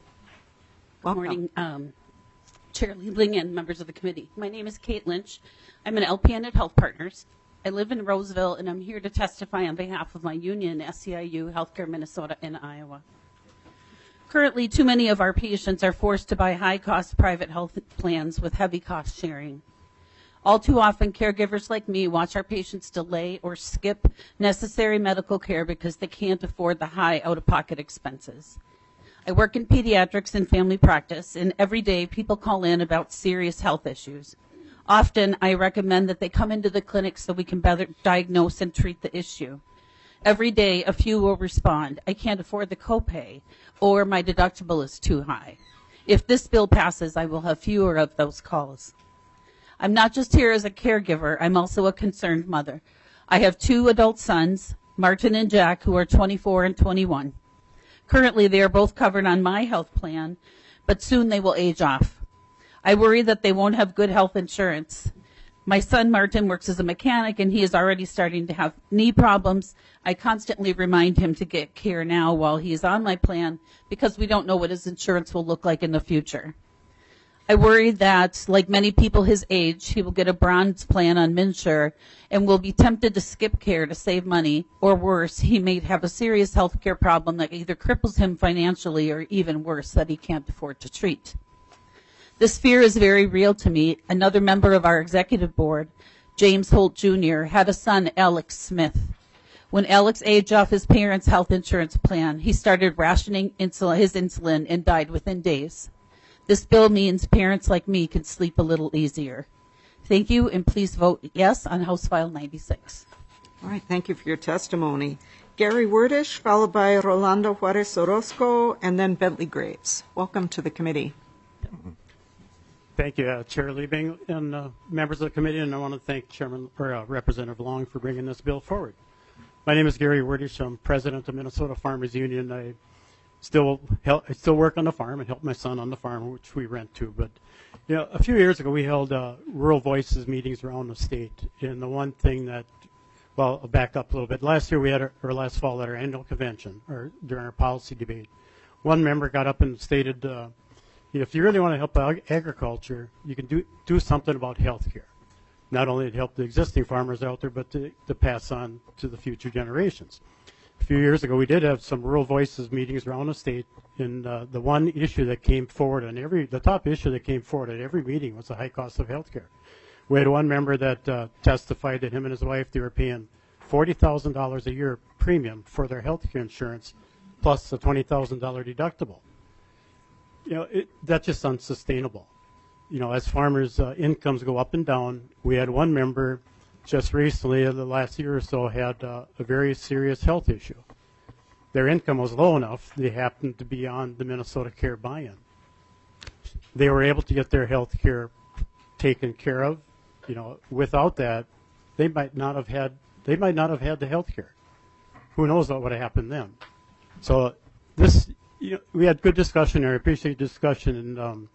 Good morning, Chair Liebling and members of the committee. My name is Kate Lynch. I'm an LPN at Health Partners. I live in Roseville, and I'm here to testify on behalf of my union, SEIU Healthcare Minnesota in Iowa. Currently, too many of our patients are forced to buy high-cost private health plans with heavy cost sharing. All too often, caregivers like me watch our patients delay or skip necessary medical care because they can't afford the high out-of-pocket expenses. I work in pediatrics and family practice, and every day people call in about serious health issues. Often, I recommend that they come into the clinic so we can better diagnose and treat the issue. Every day, a few will respond, "I can't afford the copay," or "My deductible is too high." If this bill passes, I will have fewer of those calls. I'm not just here as a caregiver, I'm also a concerned mother. I have 2 adult sons, Martin and Jack, who are 24 and 21. Currently, they are both covered on my health plan, but soon they will age off. I worry that they won't have good health insurance. My son Martin works as a mechanic, and he is already starting to have knee problems. I constantly remind him to get care now while he is on my plan because we don't know what his insurance will look like in the future. I worry that, like many people his age, he will get a bronze plan on MNsure and will be tempted to skip care to save money, or worse, he may have a serious health care problem that either cripples him financially or even worse, that he can't afford to treat. This fear is very real to me. Another member of our executive board, James Holt Jr., had a son, Alex Smith. When Alex aged off his parents' health insurance plan, he started rationing his insulin and died within days. This bill means parents like me can sleep a little easier. Thank you, and please vote yes on House File 96. All right, thank you for your testimony. Gary Werdish, followed by Rolando Juarez Orozco, and then Bentley Graves. Welcome to the committee. Thank you, Chair Liebing and members of the committee, and I want to thank Representative Long for bringing this bill forward. My name is Gary Werdish. I'm president of Minnesota Farmers Union. I still work on the farm and help my son on the farm, which we rent to. But a few years ago, we held Rural Voices meetings around the state, and the one thing that, well, I'll back up a little bit. Last year, last fall at our annual convention, or during our policy debate, one member got up and stated, if you really want to help agriculture, you can do something about health care. Not only to help the existing farmers out there, but to pass on to the future generations. A few years ago, we did have some Rural Voices meetings around the state, and the one issue that came forward, the top issue that came forward at every meeting was the high cost of health care. We had one member that testified that him and his wife, they were paying $40,000 a year premium for their health care insurance, plus a $20,000 deductible. That's just unsustainable. As farmers' incomes go up and down, we had one member just recently, in the last year or so, had a very serious health issue. Their income was low enough, they happened to be on the Minnesota Care buy-in. They were able to get their health care taken care of. Without that, they might not have had the health care. Who knows what would have happened then? So we had good discussion there. I appreciate the discussion, and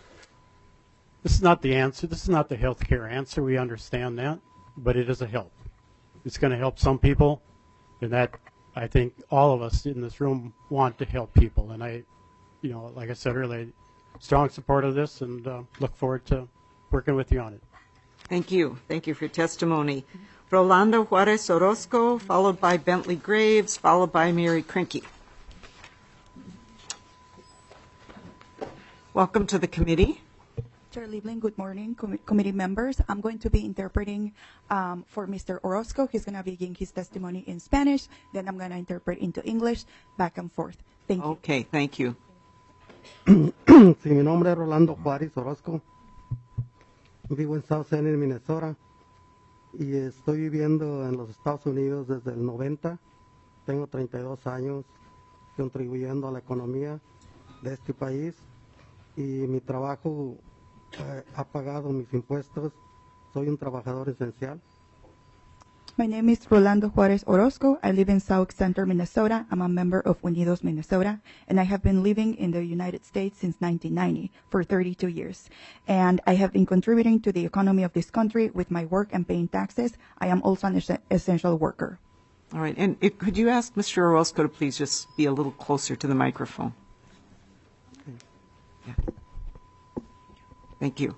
this is not the answer. This is not the health care answer. We understand that. But it is a help. It's going to help some people, and that I think all of us in this room want to help people. And I, like I said earlier, strong support of this, and look forward to working with you on it. Thank you. Thank you for your testimony. Rolando Juarez Orozco, followed by Bentley Graves, followed by Mary Krinke. Welcome to the committee. Chair Liebling, good morning, committee members. I'm going to be interpreting for Mr. Orozco. He's going to begin his testimony in Spanish, then I'm going to interpret into English, back and forth. Thank you. Okay, thank you. Sí, mi nombre es Rolando Juárez Orozco. Vivo en South Bend, Minnesota, y estoy viviendo en los Estados Unidos desde el 90. Tengo 32 años contribuyendo a la economía de este país y mi trabajo ha pagado mis impuestos. Soy un trabajador esencial. My name is Rolando Juarez Orozco. I live in South Center, Minnesota. I'm a member of Unidos Minnesota, and I have been living in the United States since 1990 for 32 years. And I have been contributing to the economy of this country with my work and paying taxes. I am also an essential worker. All right, and could you ask Mr. Orozco to please just be a little closer to the microphone? Yeah. Thank you.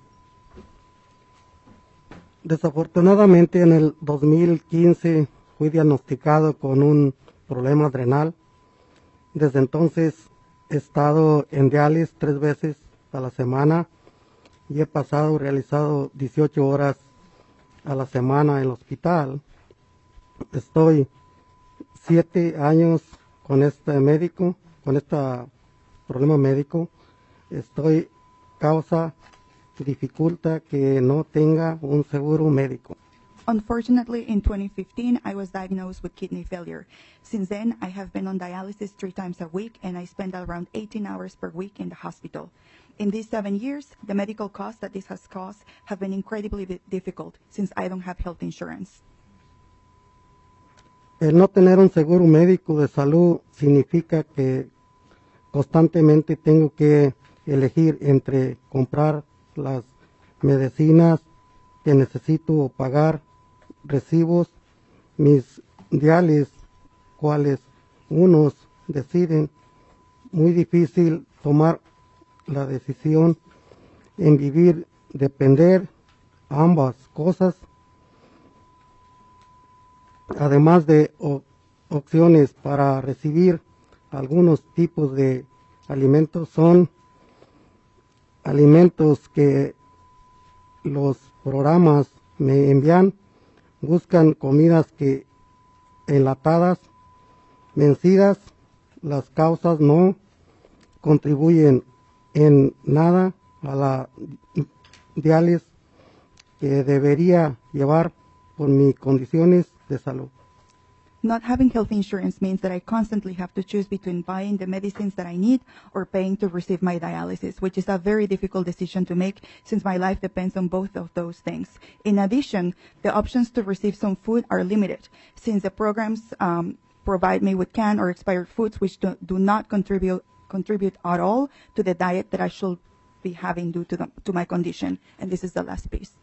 Desafortunadamente en el 2015 fui diagnosticado con un problema adrenal. Desde entonces he estado en diálisis 3 veces a la semana y he realizado 18 horas a la semana en el hospital. Estoy 7 años con este problema médico. Estoy dificulta que no tenga un seguro médico. Unfortunately, in 2015, I was diagnosed with kidney failure. Since then, I have been on dialysis 3 times a week, and I spend around 18 hours per week in the hospital. In these 7 years, the medical costs that this has caused have been incredibly difficult since I don't have health insurance. El no tener un seguro médico de salud significa que constantemente tengo que elegir entre comprar las medicinas que necesito o pagar recibos, mis diálisis, cuales unos deciden, muy difícil tomar la decisión en vivir, depender ambas cosas, además de opciones para recibir algunos tipos de alimentos, son alimentos que los programas me envían, buscan comidas que enlatadas, vencidas, las causas no contribuyen en nada a la diálisis que debería llevar por mis condiciones de salud. Not having health insurance means that I constantly have to choose between buying the medicines that I need or paying to receive my dialysis, which is a very difficult decision to make since my life depends on both of those things. In addition, the options to receive some food are limited since the programs provide me with canned or expired foods which do not contribute at all to the diet that I should be having due to my condition. And this is the last piece.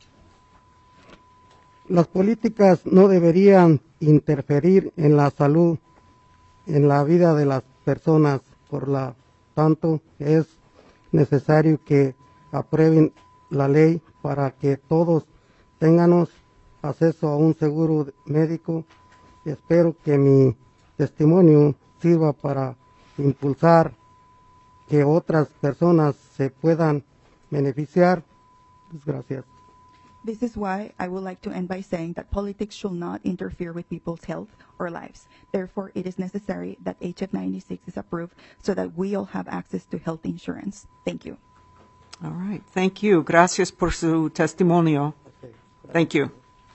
Las políticas no deberían interferir en la salud, en la vida de las personas. Por lo tanto, es necesario que aprueben la ley para que todos tengamos acceso a un seguro médico. Espero que mi testimonio sirva para impulsar que otras personas se puedan beneficiar. Gracias. This is why I would like to end by saying that politics should not interfere with people's health or lives. Therefore, it is necessary that HF 96 is approved so that we all have access to health insurance. Thank you. All right. Thank you. Gracias por su testimonio. Thank you.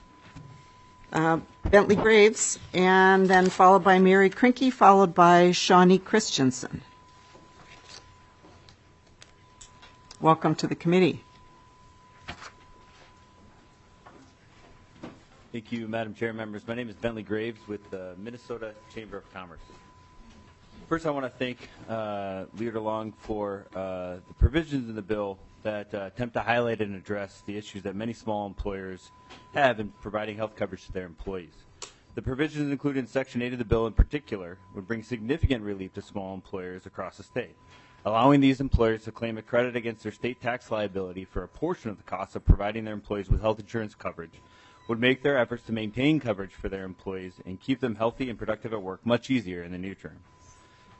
Bentley Graves, and then followed by Mary Krinke, followed by Shawnee Christensen. Welcome to the committee. Thank you, Madam Chair, members. My name is Bentley Graves with the Minnesota Chamber of Commerce. First, I want to thank Leader Long for the provisions in the bill that attempt to highlight and address the issues that many small employers have in providing health coverage to their employees. The provisions included in Section 8 of the bill in particular would bring significant relief to small employers across the state, allowing these employers to claim a credit against their state tax liability for a portion of the cost of providing their employees with health insurance coverage would make their efforts to maintain coverage for their employees and keep them healthy and productive at work much easier in the near term.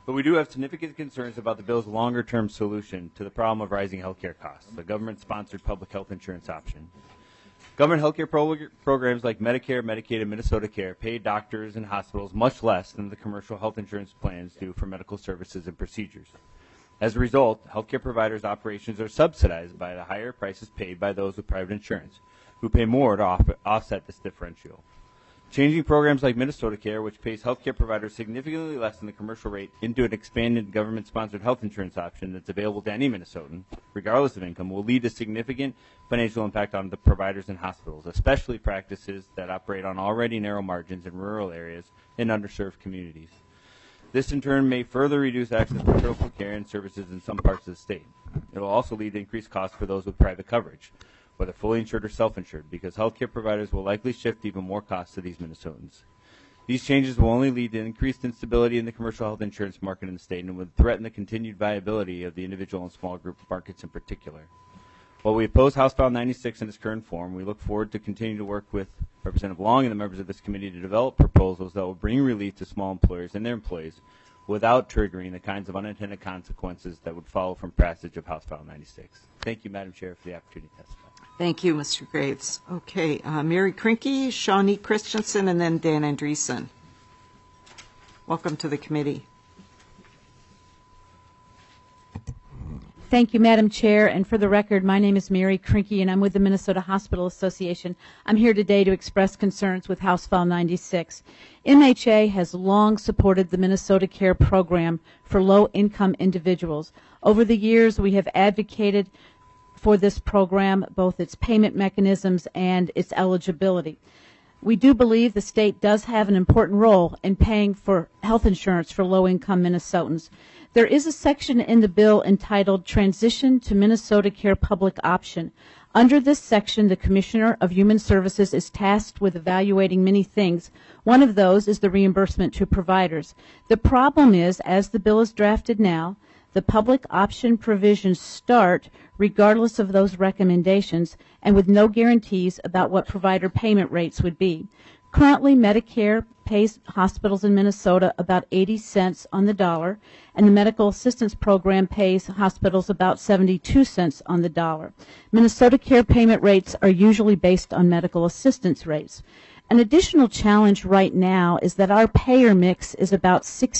But we do have significant concerns about the bill's longer-term solution to the problem of rising healthcare costs, the government-sponsored public health insurance option. Government healthcare programs like Medicare, Medicaid, and Minnesota Care pay doctors and hospitals much less than the commercial health insurance plans do for medical services and procedures. As a result, healthcare providers' operations are subsidized by the higher prices paid by those with private insurance, who pay more to offset this differential. Changing programs like Minnesota Care, which pays healthcare providers significantly less than the commercial rate, into an expanded government-sponsored health insurance option that's available to any Minnesotan, regardless of income, will lead to significant financial impact on the providers and hospitals, especially practices that operate on already narrow margins in rural areas and underserved communities. This, in turn, may further reduce access to critical care and services in some parts of the state. It will also lead to increased costs for those with private coverage, whether fully insured or self-insured, because healthcare providers will likely shift even more costs to these Minnesotans. These changes will only lead to increased instability in the commercial health insurance market in the state and would threaten the continued viability of the individual and small group markets in particular. While we oppose House File 96 in its current form, we look forward to continuing to work with Representative Long and the members of this committee to develop proposals that will bring relief to small employers and their employees without triggering the kinds of unintended consequences that would follow from passage of House File 96. Thank you, Madam Chair, for the opportunity to testify. Thank you, Mr. Graves. Okay, Mary Krinke, Shawnee Christensen, and then Dan Andreessen. Welcome to the committee. Thank you, Madam Chair. And for the record, my name is Mary Krinke, and I'm with the Minnesota Hospital Association. I'm here today to express concerns with House File 96. MHA has long supported the Minnesota Care program for low-income individuals. Over the years, we have advocated for this program, both its payment mechanisms and its eligibility. We do believe the state does have an important role in paying for health insurance for low-income Minnesotans. There is a section in the bill entitled Transition to Minnesota Care Public Option. Under this section, the Commissioner of Human Services is tasked with evaluating many things. One of those is the reimbursement to providers. The problem is, as the bill is drafted now, the public option provisions start regardless of those recommendations and with no guarantees about what provider payment rates would be. Currently, Medicare pays hospitals in Minnesota about 80 cents on the dollar, and the Medical Assistance Program pays hospitals about 72 cents on the dollar. Minnesota Care payment rates are usually based on medical assistance rates. An additional challenge right now is that our payer mix is about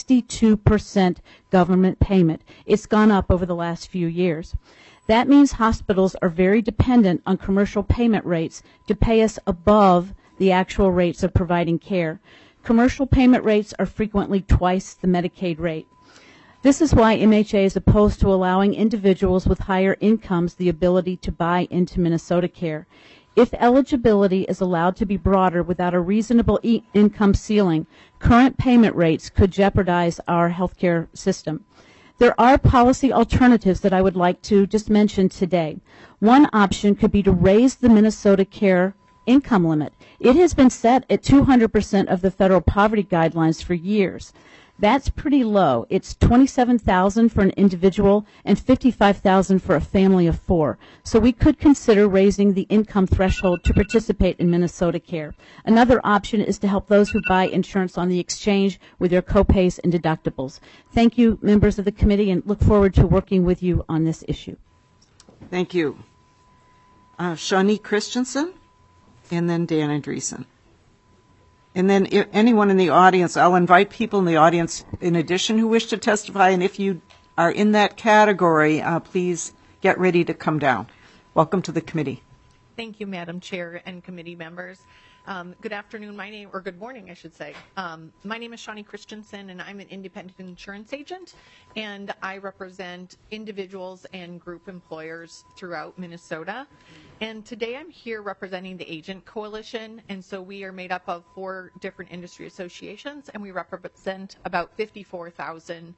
62% government payment. It's gone up over the last few years. That means hospitals are very dependent on commercial payment rates to pay us above the actual rates of providing care. Commercial payment rates are frequently twice the Medicaid rate. This is why MHA is opposed to allowing individuals with higher incomes the ability to buy into Minnesota Care. If eligibility is allowed to be broader without a reasonable income ceiling, current payment rates could jeopardize our healthcare system. There are policy alternatives that I would like to just mention today. One option could be to raise the Minnesota Care income limit. It has been set at 200% of the federal poverty guidelines for years. That's pretty low. It's $27,000 for an individual and $55,000 for a family of four. So we could consider raising the income threshold to participate in Minnesota Care. Another option is to help those who buy insurance on the exchange with their copays and deductibles. Thank you, members of the committee, and look forward to working with you on this issue. Thank you. Shawnee Christensen, and then Dan Andreessen. And then anyone in the audience, I'll invite people in the audience in addition who wish to testify, and if you are in that category, please get ready to come down. Welcome to the committee. Thank you, Madam Chair and committee members. Good afternoon, or good morning, I should say. My name is Shawnee Christensen, and I'm an independent insurance agent, and I represent individuals and group employers throughout Minnesota. And today I'm here representing the Agent Coalition, and so we are made up of 4 different industry associations, and we represent about 54,000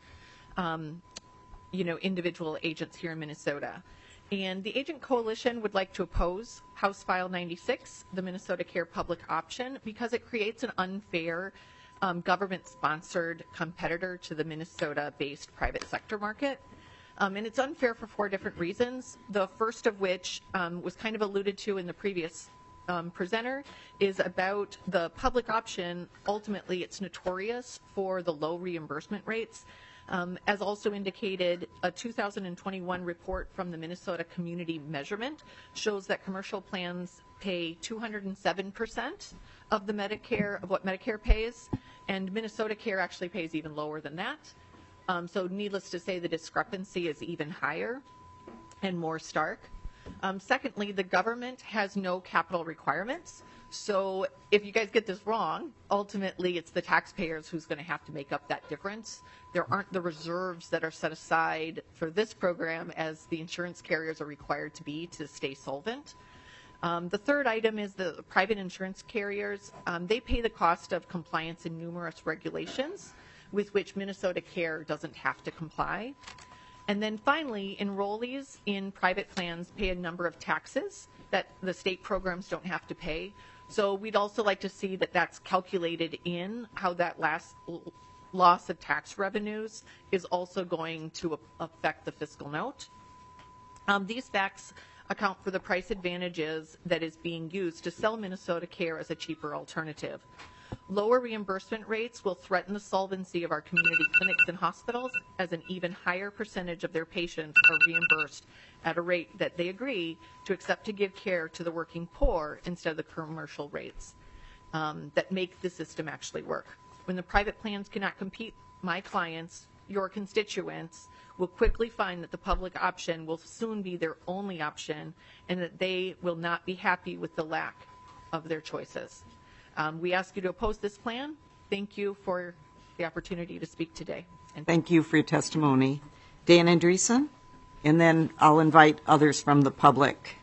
individual agents here in Minnesota. And the Agent Coalition would like to oppose House File 96, the Minnesota Care Public Option, because it creates an unfair government-sponsored competitor to the Minnesota-based private sector market. And it's unfair for 4 different reasons, the first of which was kind of alluded to in the previous presenter, is about the public option. Ultimately, it's notorious for the low reimbursement rates. As also indicated, a 2021 report from the Minnesota Community Measurement shows that commercial plans pay 207% of the Medicare, of what Medicare pays, and Minnesota Care actually pays even lower than that. So needless to say, the discrepancy is even higher and more stark. Secondly, the government has no capital requirements. So if you guys get this wrong, ultimately it's the taxpayers who's going to have to make up that difference. There aren't the reserves that are set aside for this program as the insurance carriers are required to be to stay solvent. The third item is the private insurance carriers. They pay the cost of compliance in numerous regulations with which Minnesota Care doesn't have to comply. And then finally, enrollees in private plans pay a number of taxes that the state programs don't have to pay. So we'd also like to see that that's calculated in how that last loss of tax revenues is also going to affect the fiscal note. These facts account for the price advantages that is being used to sell Minnesota Care as a cheaper alternative. Lower reimbursement rates will threaten the solvency of our community clinics and hospitals, as an even higher percentage of their patients are reimbursed at a rate that they agree to accept to give care to the working poor instead of the commercial rates that make the system actually work. When the private plans cannot compete, my clients, your constituents, will quickly find that the public option will soon be their only option and that they will not be happy with the lack of their choices. We ask you to oppose this plan. Thank you for the opportunity to speak today. And thank you for your testimony. Dan Andreessen, and then I'll invite others from the public.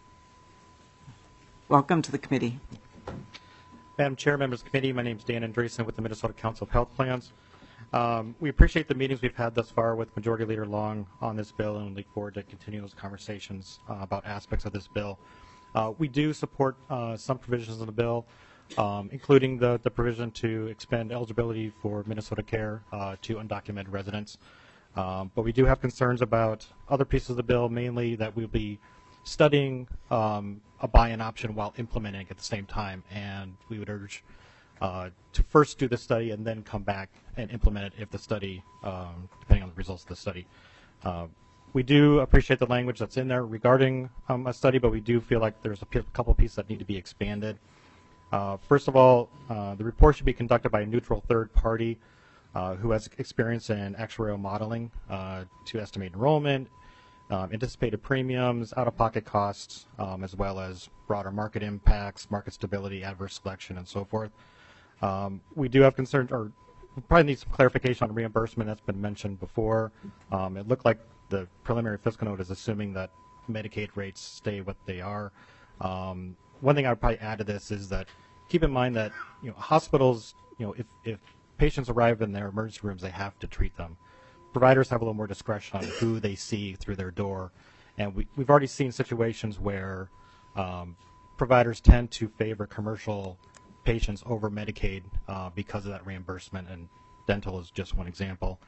Welcome to the committee. Madam Chair, members of the committee, my name is Dan Andreessen with the Minnesota Council of Health Plans. We appreciate the meetings we've had thus far with Majority Leader Long on this bill and look forward to continuing those conversations about aspects of this bill. We do support some provisions in the bill, including the provision to expand eligibility for Minnesota Care to undocumented residents. But we do have concerns about other pieces of the bill, mainly that we'll be studying a buy-in option while implementing it at the same time. And we would urge to first do the study and then come back and implement it if the study, depending on the results of the study. We do appreciate the language that's in there regarding a study, but we do feel like there's a couple pieces that need to be expanded. First of all, the report should be conducted by a neutral third party who has experience in actuarial modeling to estimate enrollment, anticipated premiums, out-of-pocket costs, as well as broader market impacts, market stability, adverse selection, and so forth. We do have concerns, or we probably need some clarification on reimbursement that's been mentioned before. It looked like the preliminary fiscal note is assuming that Medicaid rates stay what they are. One thing I would probably add to this is that keep in mind that hospitals, if patients arrive in their emergency rooms, they have to treat them. Providers have a little more discretion on who they see through their door, and we've already seen situations where providers tend to favor commercial patients over Medicaid because of that reimbursement, and dental is just one example.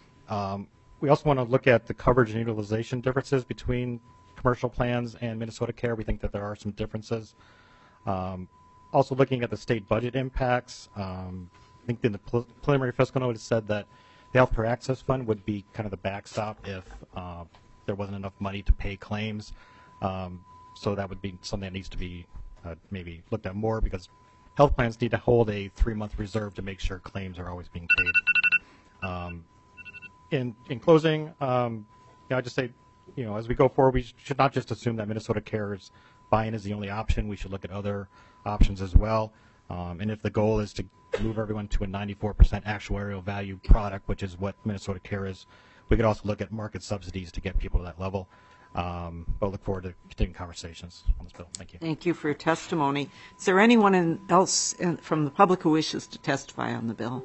We also want to look at the coverage and utilization differences between commercial plans and Minnesota Care. We think that there are some differences. Also looking at the state budget impacts, I think in the preliminary fiscal note it said that the Healthcare Access Fund would be kind of the backstop if there wasn't enough money to pay claims. So that would be something that needs to be maybe looked at more, because health plans need to hold a 3-month reserve to make sure claims are always being paid. In closing, I just say, as we go forward, we should not just assume that Minnesota Care's buy-in is the only option. We should look at other options as well. And if the goal is to move everyone to a 94% actuarial value product, which is what Minnesota Care is, we could also look at market subsidies to get people to that level. But look forward to continuing conversations on this bill. Thank you. Thank you for your testimony. Is there anyone else from the public who wishes to testify on the bill?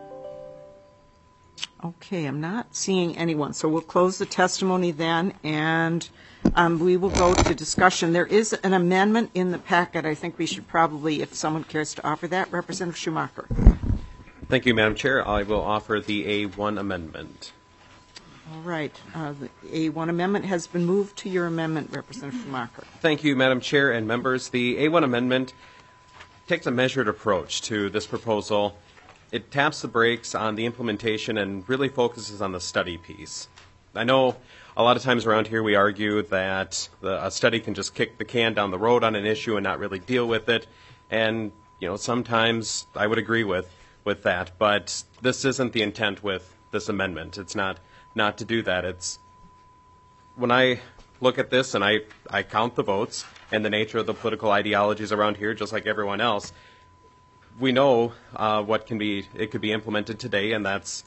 Okay, I'm not seeing anyone, so we'll close the testimony then, and we will go to discussion. There is an amendment in the packet. I think we should probably, if someone cares to offer that, Representative Schumacher. Thank you, Madam Chair. I will offer the A1 amendment. All right. The A1 amendment has been moved to your amendment, Representative Schumacher. Thank you, Madam Chair and members. The A1 amendment takes a measured approach to this proposal. it taps the brakes on the implementation and really focuses on the study piece. I know a lot of times around here we argue that a study can just kick the can down the road on an issue and not really deal with it. And, sometimes I would agree with that. But this isn't the intent with this amendment. It's not to do that. It's when I look at this and I count the votes and the nature of the political ideologies around here, just like everyone else, we know it could be implemented today, and that's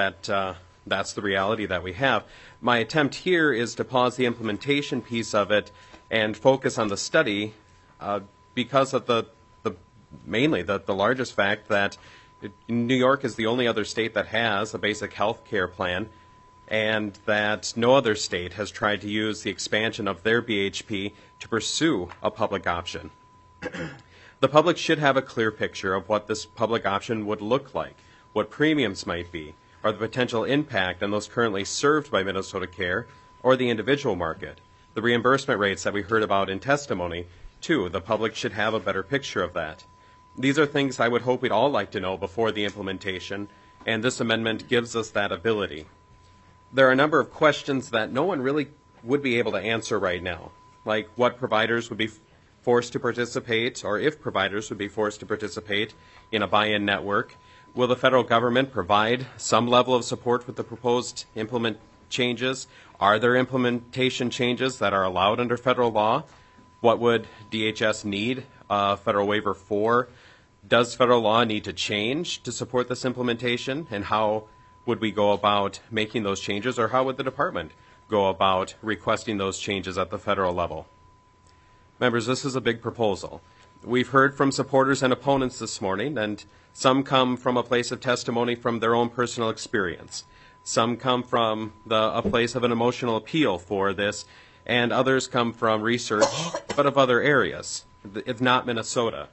the reality that we have. My attempt here is to pause the implementation piece of it and focus on the study because of mainly the largest fact that New York is the only other state that has a basic health care plan, and that no other state has tried to use the expansion of their BHP to pursue a public option. The public should have a clear picture of what this public option would look like, what premiums might be, or the potential impact on those currently served by Minnesota Care or the individual market. The reimbursement rates that we heard about in testimony, too, the public should have a better picture of that. These are things I would hope we'd all like to know before the implementation, and this amendment gives us that ability. There are a number of questions that no one really would be able to answer right now, like what providers would be forced to participate, or if providers would be forced to participate in a buy-in network. Will the federal government provide some level of support with the proposed implement changes? Are there implementation changes that are allowed under federal law? What would DHS need a federal waiver for? Does federal law need to change to support this implementation? And how would we go about making those changes, or how would the department go about requesting those changes at the federal level? Members, this is a big proposal. We've heard from supporters and opponents this morning, and some come from a place of testimony from their own personal experience. Some come from a place of an emotional appeal for this, and others come from research, but of other areas, if not Minnesota.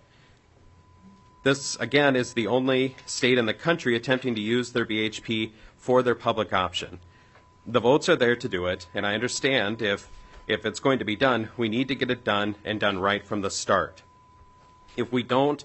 This, again, is the only state in the country attempting to use their BHP for their public option. The votes are there to do it, and I understand if it's going to be done, we need to get it done and done right from the start. If we don't,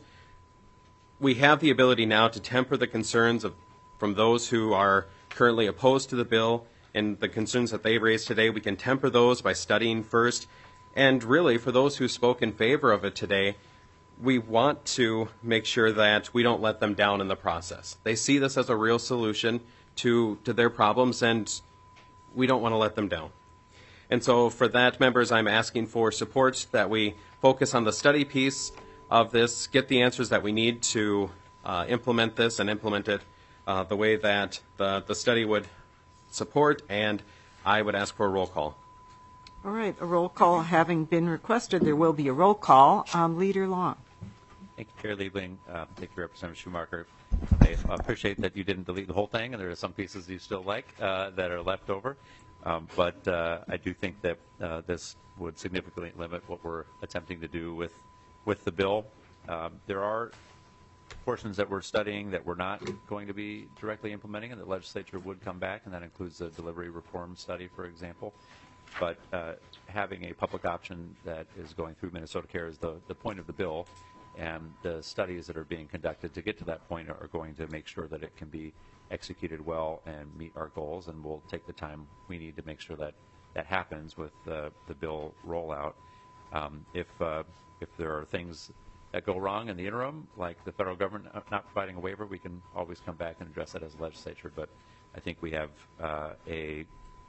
we have the ability now to temper the concerns from those who are currently opposed to the bill, and the concerns that they raised today, we can temper those by studying first. And really, for those who spoke in favor of it today, we want to make sure that we don't let them down in the process. They see this as a real solution to their problems, and we don't want to let them down. And so for that, members, I'm asking for support that we focus on the study piece of this, get the answers that we need to implement this and implement it the way that the study would support, and I would ask for a roll call. All right, a roll call having been requested, there will be a roll call. Leader Long. Thank you, Chair Liebling. Thank you, Representative Schumacher. I appreciate that you didn't delete the whole thing, and there are some pieces you still like that are left over. But I do think that this would significantly limit what we're attempting to do with the bill. There are portions that we're studying that we're not going to be directly implementing, and the legislature would come back, and that includes the delivery reform study, for example. But having a public option that is going through Minnesota Care is the point of the bill, and the studies that are being conducted to get to that point are going to make sure that it can be executed well and meet our goals, and we'll take the time we need to make sure that that happens with the bill rollout. If there are things that go wrong in the interim, like the federal government not providing a waiver, we can always come back and address that as a legislature. But I think we have a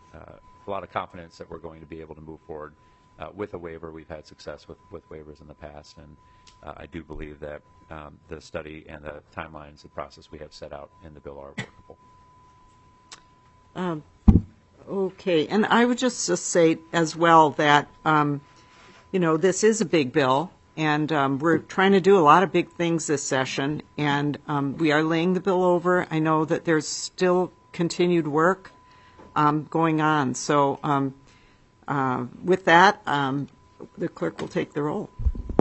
lot of confidence that we're going to be able to move forward with a waiver. We've had success with waivers in the past, and I do believe that the study and the timelines, the process we have set out in the bill are workable. Okay, and I would just say as well that, this is a big bill, and we're trying to do a lot of big things this session, and we are laying the bill over. I know that there's still continued work going on. So with that, the clerk will take the roll.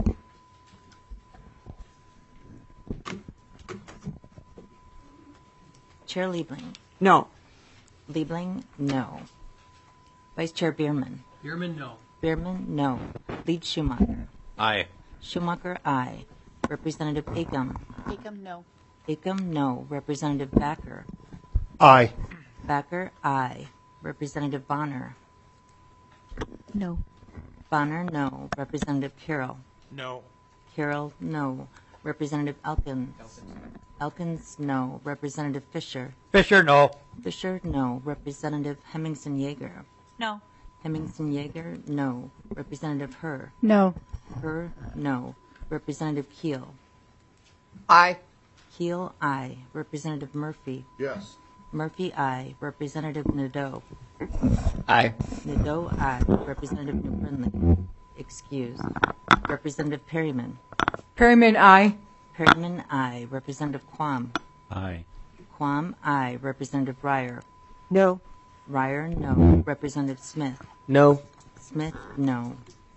Chair Liebling. No. Liebling, no. Vice Chair Bierman. Bierman, no. Bierman, no. Lead Schumacher. Aye. Schumacher, aye. Representative Acom. Acom, no. Acom, no. Representative Backer. Aye. Backer, aye. Representative Bonner. No. Bonner, no. Representative Carroll. No. Carroll, no. Representative Elkins. Elkins, no. Representative Fisher. Fisher, no. Fisher, no. Representative Hemmingson Yeager. No. Hemmingson Yeager, no. Representative Herr. No. Herr, no. Representative Keel. Aye. Keel, aye. Representative Murphy. Yes. Murphy, aye. Representative Nadeau. Aye. Nadeau, aye. Representative New Brindley. Excused. Representative Perryman. Perryman, aye. Perryman, aye. Representative Quam. Aye. Quam, aye. Representative Ryer. No. Ryer, no. Representative Smith. No. Smith, no.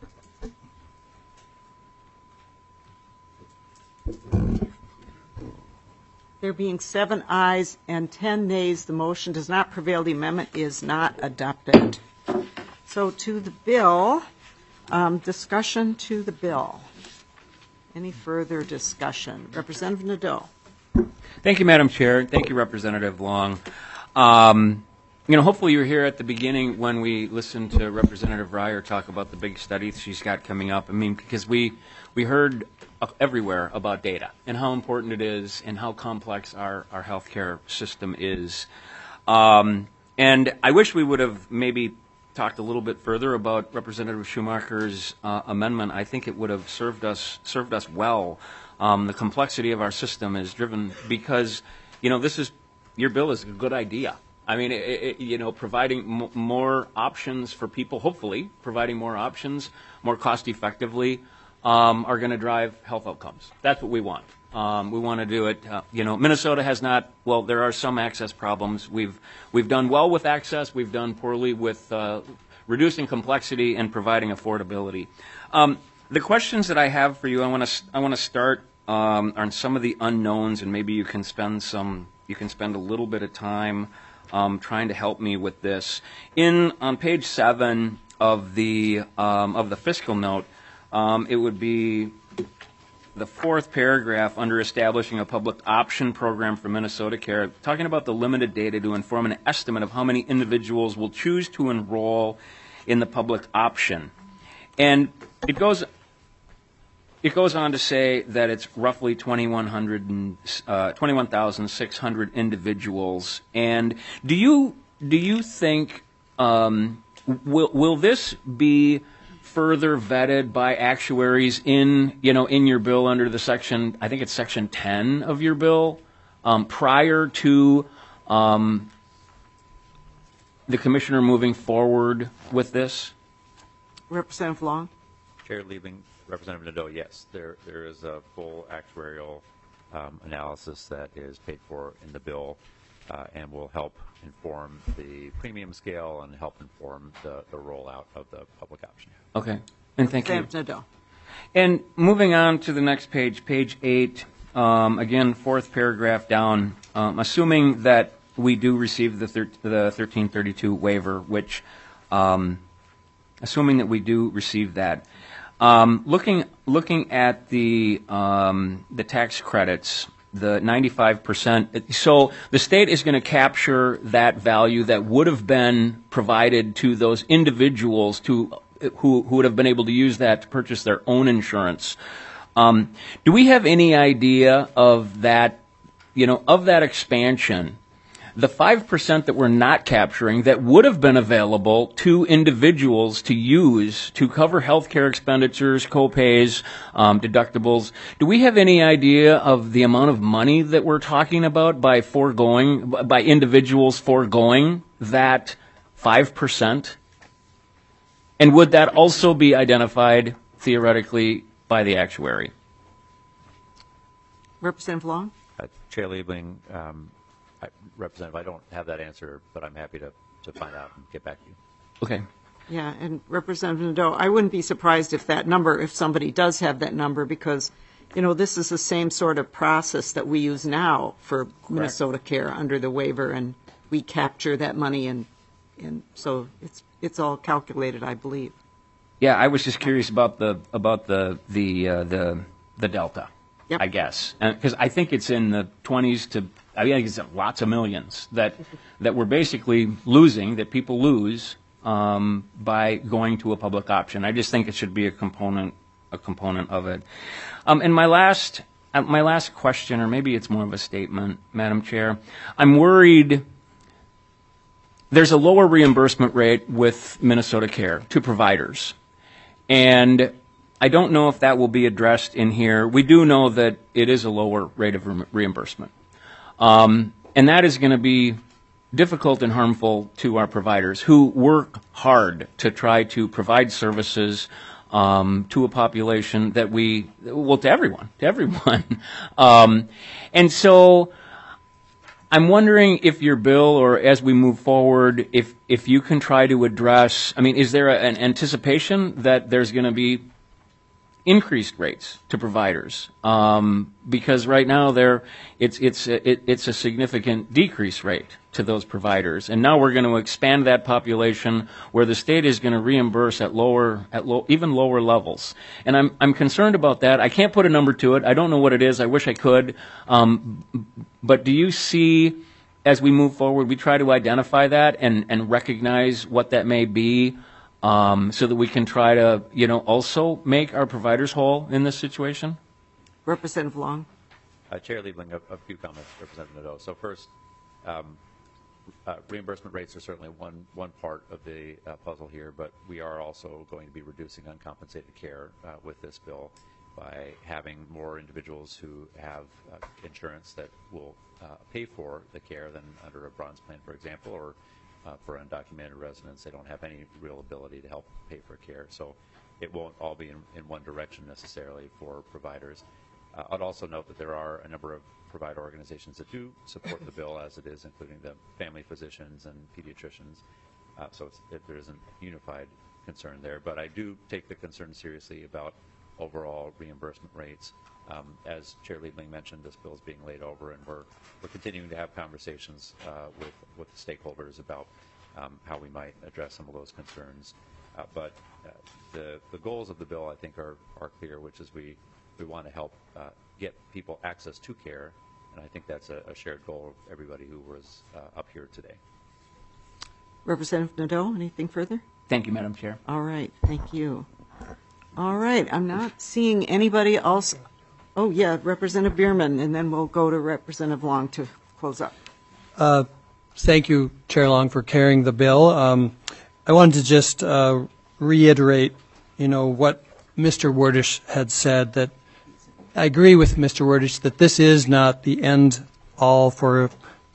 There being 7 ayes and 10 nays, the motion does not prevail. The amendment is not adopted. So to the bill, discussion to the bill. Any further discussion? Representative Nadeau. Thank you, Madam Chair. Thank you, Representative Long. Hopefully you were here at the beginning when we listened to Representative Ryer talk about the big study she's got coming up. Because we heard everywhere about data and how important it is and how complex our healthcare system is. And I wish we would have maybe talked a little bit further about Representative Schumacher's amendment. I think it would have served us well. The complexity of our system is driven because, your bill is a good idea. Providing more options for people, hopefully providing more options more cost effectively, are going to drive health outcomes. That's what we want. We want to do it. Minnesota has not. Well, there are some access problems. We've done well with access. We've done poorly with reducing complexity and providing affordability. The questions that I have for you, I want to start on some of the unknowns, and maybe you can spend a little bit of time trying to help me with this. On page 7 of the fiscal note. It would be the 4th paragraph under establishing a public option program for Minnesota Care, talking about the limited data to inform an estimate of how many individuals will choose to enroll in the public option. And it goes on to say that it's roughly 21,600 individuals. And do you think will this be further vetted by actuaries in your bill under the section, I think it's section 10 of your bill, prior to the commissioner moving forward with this? Representative Long. Chair Liebling, Representative Nadeau, yes, there is a full actuarial analysis that is paid for in the bill and will help inform the premium scale and help inform the rollout of the public option. Okay, and thank you. Representative Nadeau. And moving on to the next page, page 8, again, 4th paragraph down, assuming that we do receive the 1332 waiver, which, assuming that we do receive that, looking at the tax credits, the 95%, so the state is going to capture that value that would have been provided to those individuals who would have been able to use that to purchase their own insurance. Do we have any idea of that, of that expansion, the 5% that we're not capturing that would have been available to individuals to use to cover health care expenditures, co-pays, deductibles? Do we have any idea of the amount of money that we're talking about by individuals foregoing that 5%? And would that also be identified theoretically by the actuary? Representative Long. Chair Liebling, Representative, I don't have that answer, but I'm happy to find out and get back to you. Okay. Yeah, and Representative Nadeau, I wouldn't be surprised if somebody does have that number, because, this is the same sort of process that we use now for Correct. Minnesota Care under the waiver, and we capture that money, and so it's all calculated, I believe. Yeah, I was just curious about the delta. I guess, because I think it's in the 20s to, I think it's lots of millions that we're basically losing, that people lose by going to a public option. I just think it should be a component of it. And my last question, or maybe it's more of a statement, Madam Chair, I'm worried. There's a lower reimbursement rate with Minnesota Care to providers, and I don't know if that will be addressed in here. We do know that it is a lower rate of reimbursement, and that is going to be difficult and harmful to our providers who work hard to try to provide services to a population that to everyone. And so I'm wondering if your bill, or as we move forward, if you can try to address, I mean, is there an anticipation that there's going to be increased rates to providers? Because right now it's a significant decrease rate to those providers, and now we're going to expand that population where the state is going to reimburse at even lower levels. And I'm concerned about that. I can't put a number to it. I don't know what it is. I wish I could. But do you see, as we move forward, we try to identify that and recognize what that may be, so that we can try to, also make our providers whole in this situation? Representative Long. Chair Liebling, a few comments, Representative Nadeau. So first, reimbursement rates are certainly one part of the puzzle here, but we are also going to be reducing uncompensated care with this bill by having more individuals who have insurance that will pay for the care than under a bronze plan, for example, or for undocumented residents. They don't have any real ability to help pay for care. So it won't all be in one direction necessarily for providers. I'd also note that there are a number of provider organizations that do support the bill as it is, including the family physicians and pediatricians. So there isn't unified concern there. But I do take the concern seriously about overall reimbursement rates. As Chair Liebling mentioned, this bill is being laid over, and we're continuing to have conversations with the stakeholders about how we might address some of those concerns. But the goals of the bill, I think, are clear, which is we want to help get people access to care, and I think that's a shared goal of everybody who was up here today. Representative Nadeau, anything further? Thank you, Madam Chair. All right, thank you. All right, I'm not seeing anybody else. Oh, yeah, Representative Bierman, and then we'll go to Representative Long to close up. Thank you, Chair Long, for carrying the bill. I wanted to just reiterate, what Mr. Wordish had said, that I agree with Mr. Wordish that this is not the end all for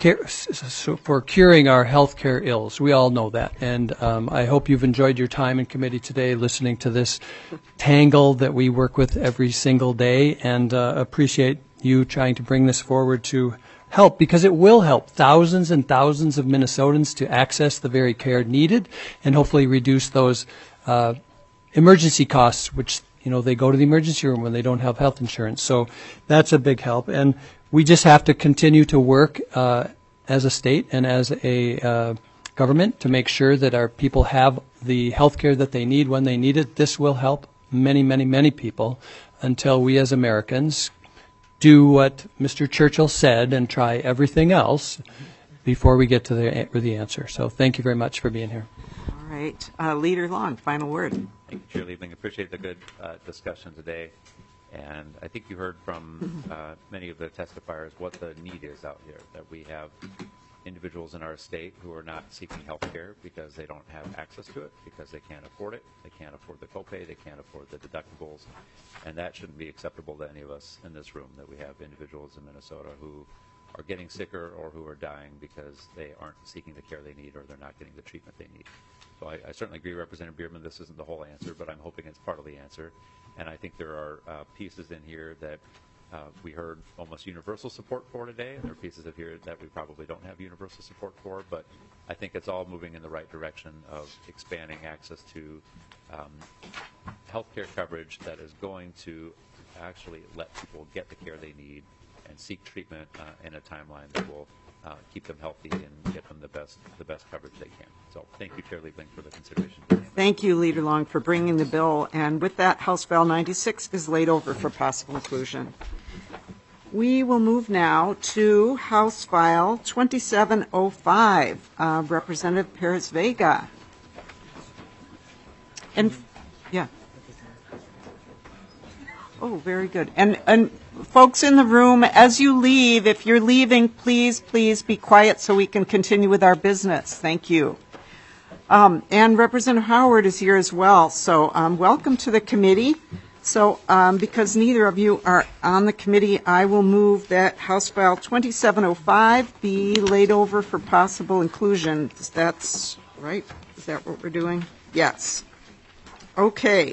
curing our health care ills. We all know that. And I hope you've enjoyed your time in committee today listening to this tangle that we work with every single day, and appreciate you trying to bring this forward to help, because it will help thousands and thousands of Minnesotans to access the very care needed, and hopefully reduce those emergency costs, which they go to the emergency room when they don't have health insurance. So that's a big help. And we just have to continue to work as a state and as a government to make sure that our people have the health care that they need when they need it. This will help many, many, many people until we as Americans do what Mr. Churchill said and try everything else before we get to the answer. So thank you very much for being here. All right. Leader Long, final word. Thank you, Chair Liebling. Appreciate the good discussion today. And I think you heard from many of the testifiers what the need is out here, that we have individuals in our state who are not seeking health care because they don't have access to it, because they can't afford it, they can't afford the copay, they can't afford the deductibles, and that shouldn't be acceptable to any of us in this room, that we have individuals in Minnesota who are getting sicker or who are dying because they aren't seeking the care they need, or they're not getting the treatment they need. So I certainly agree, Representative Bierman, this isn't the whole answer, but I'm hoping it's part of the answer. And I think there are pieces in here that we heard almost universal support for today, and there are pieces of here that we probably don't have universal support for, but I think it's all moving in the right direction of expanding access to health care coverage that is going to actually let people get the care they need and seek treatment in a timeline that will keep them healthy and get them the best coverage they can. So thank you, Chair Liebling, for the consideration. Thank you, Leader Long, for bringing the bill. And with that, House Bill 96 is laid over for possible inclusion. We will move now to House File 2705, Representative Perez Vega. And, yeah. Oh, very good. And folks in the room, as you leave, if you're leaving, please be quiet so we can continue with our business. Thank you. And Representative Howard is here as well. So welcome to the committee. So because neither of you are on the committee, I will move that House File 2705 be laid over for possible inclusion. That's right? Is that what we're doing? Yes. Okay.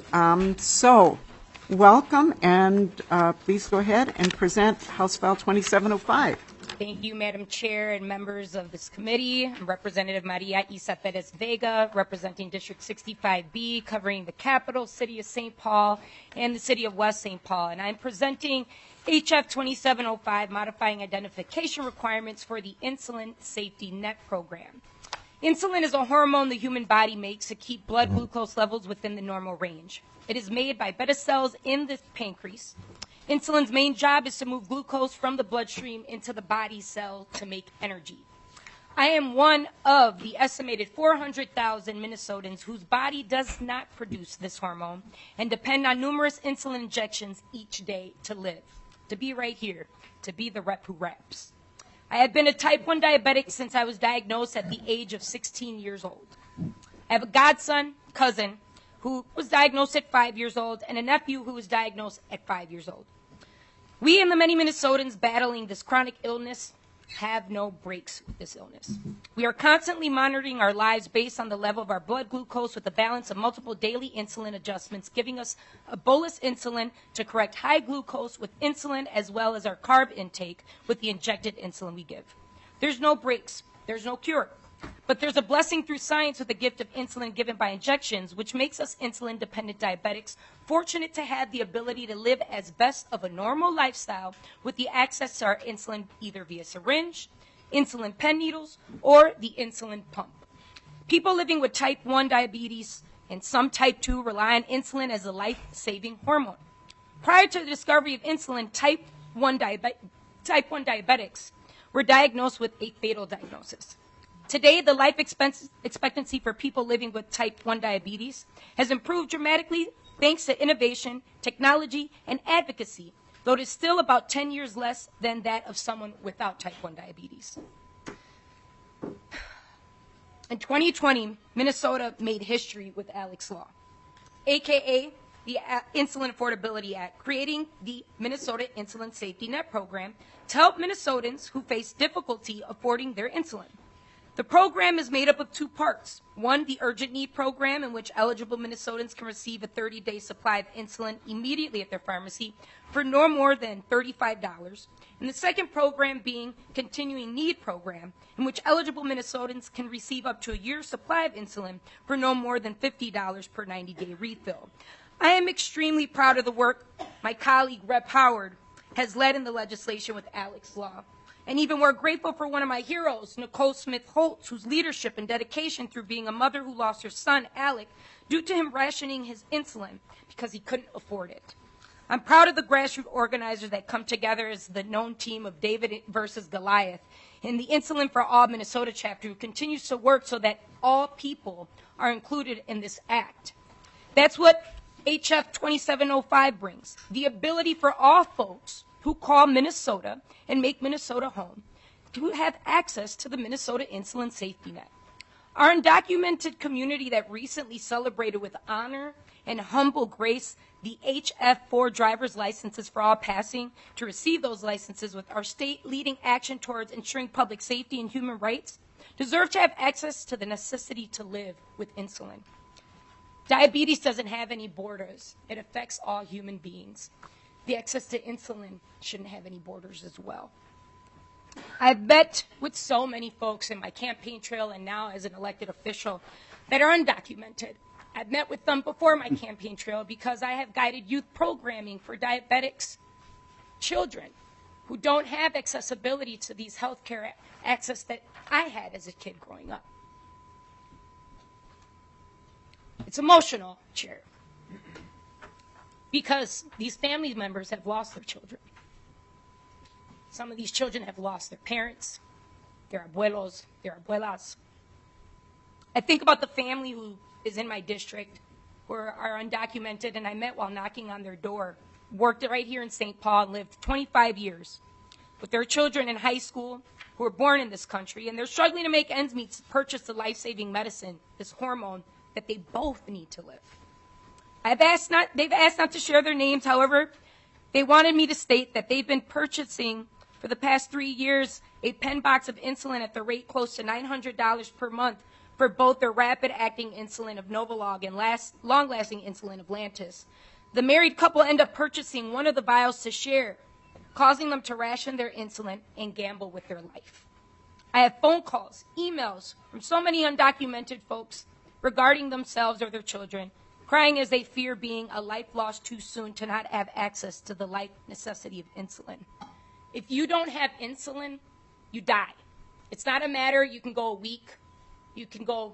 So welcome, and please go ahead and present House File 2705. Thank you, Madam Chair and members of this committee. I'm Representative Maria Isa Perez Vega, representing District 65B, covering the capital city of St. Paul and the city of West St. Paul. And I'm presenting HF 2705, modifying identification requirements for the Insulin Safety Net Program. Insulin is a hormone the human body makes to keep blood glucose levels within the normal range. It is made by beta cells in the pancreas. Insulin's main job is to move glucose from the bloodstream into the body cell to make energy. I am one of the estimated 400,000 Minnesotans whose body does not produce this hormone and depend on numerous insulin injections each day to live, to be right here, to be the rep who reps. I have been a type 1 diabetic since I was diagnosed at the age of 16 years old. I have a godson, cousin, who was diagnosed at 5 years old, and a nephew who was diagnosed at 5 years old. We and the many Minnesotans battling this chronic illness have no breaks with this illness. We are constantly monitoring our lives based on the level of our blood glucose with a balance of multiple daily insulin adjustments, giving us a bolus insulin to correct high glucose with insulin, as well as our carb intake with the injected insulin we give. There's no breaks. There's no cure. But there's a blessing through science with the gift of insulin given by injections, which makes us insulin-dependent diabetics fortunate to have the ability to live as best of a normal lifestyle with the access to our insulin either via syringe, insulin pen needles, or the insulin pump. People living with type 1 diabetes and some type 2 rely on insulin as a life-saving hormone. Prior to the discovery of insulin, type 1 diabetics were diagnosed with a fatal diagnosis. Today, the life expectancy for people living with type 1 diabetes has improved dramatically thanks to innovation, technology, and advocacy, though it is still about 10 years less than that of someone without type 1 diabetes. In 2020, Minnesota made history with ALEC's Law, aka the Insulin Affordability Act, creating the Minnesota Insulin Safety Net Program to help Minnesotans who face difficulty affording their insulin. The program is made up of two parts. One, the Urgent Need Program, in which eligible Minnesotans can receive a 30-day supply of insulin immediately at their pharmacy for no more than $35. And the second program being Continuing Need Program, in which eligible Minnesotans can receive up to a year's supply of insulin for no more than $50 per 90-day refill. I am extremely proud of the work my colleague, Rep. Howard, has led in the legislation with ALEC's Law. And even more grateful for one of my heroes, Nicole Smith-Holtz, whose leadership and dedication through being a mother who lost her son, Alec, due to him rationing his insulin because he couldn't afford it. I'm proud of the grassroots organizers that come together as the known team of David versus Goliath and the Insulin for All Minnesota chapter, who continues to work so that all people are included in this act. That's what HF 2705 brings, the ability for all folks who call Minnesota and make Minnesota home to have access to the Minnesota Insulin Safety Net. Our undocumented community that recently celebrated with honor and humble grace the HF4 driver's licenses for all passing to receive those licenses with our state leading action towards ensuring public safety and human rights deserve to have access to the necessity to live with insulin. Diabetes doesn't have any borders. It affects all human beings. The access to insulin shouldn't have any borders as well. I've met with so many folks in my campaign trail and now as an elected official that are undocumented. I've met with them before my campaign trail because I have guided youth programming for diabetics children who don't have accessibility to these healthcare access that I had as a kid growing up. It's emotional, Chair, because these family members have lost their children. Some of these children have lost their parents, their abuelos, their abuelas. I think about the family who is in my district who are undocumented, and I met while knocking on their door, worked right here in St. Paul, lived 25 years with their children in high school who were born in this country, and they're struggling to make ends meet to purchase the life-saving medicine, this hormone, that they both need to live. They've asked not to share their names. However, they wanted me to state that they've been purchasing for the past 3 years a pen box of insulin at the rate close to $900 per month for both their rapid-acting insulin of Novolog and long-lasting insulin of Lantus. The married couple end up purchasing one of the vials to share, causing them to ration their insulin and gamble with their life. I have phone calls, emails from so many undocumented folks regarding themselves or their children, crying as they fear being a life lost too soon to not have access to the life necessity of insulin. If you don't have insulin, you die. It's not a matter, you can go a week, you can go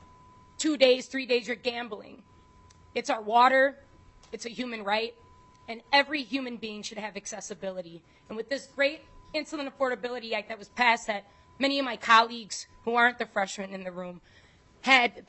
2 days, 3 days, you're gambling. It's our water, it's a human right, and every human being should have accessibility. And with this great Insulin Affordability Act that was passed, that many of my colleagues who aren't the freshmen in the room had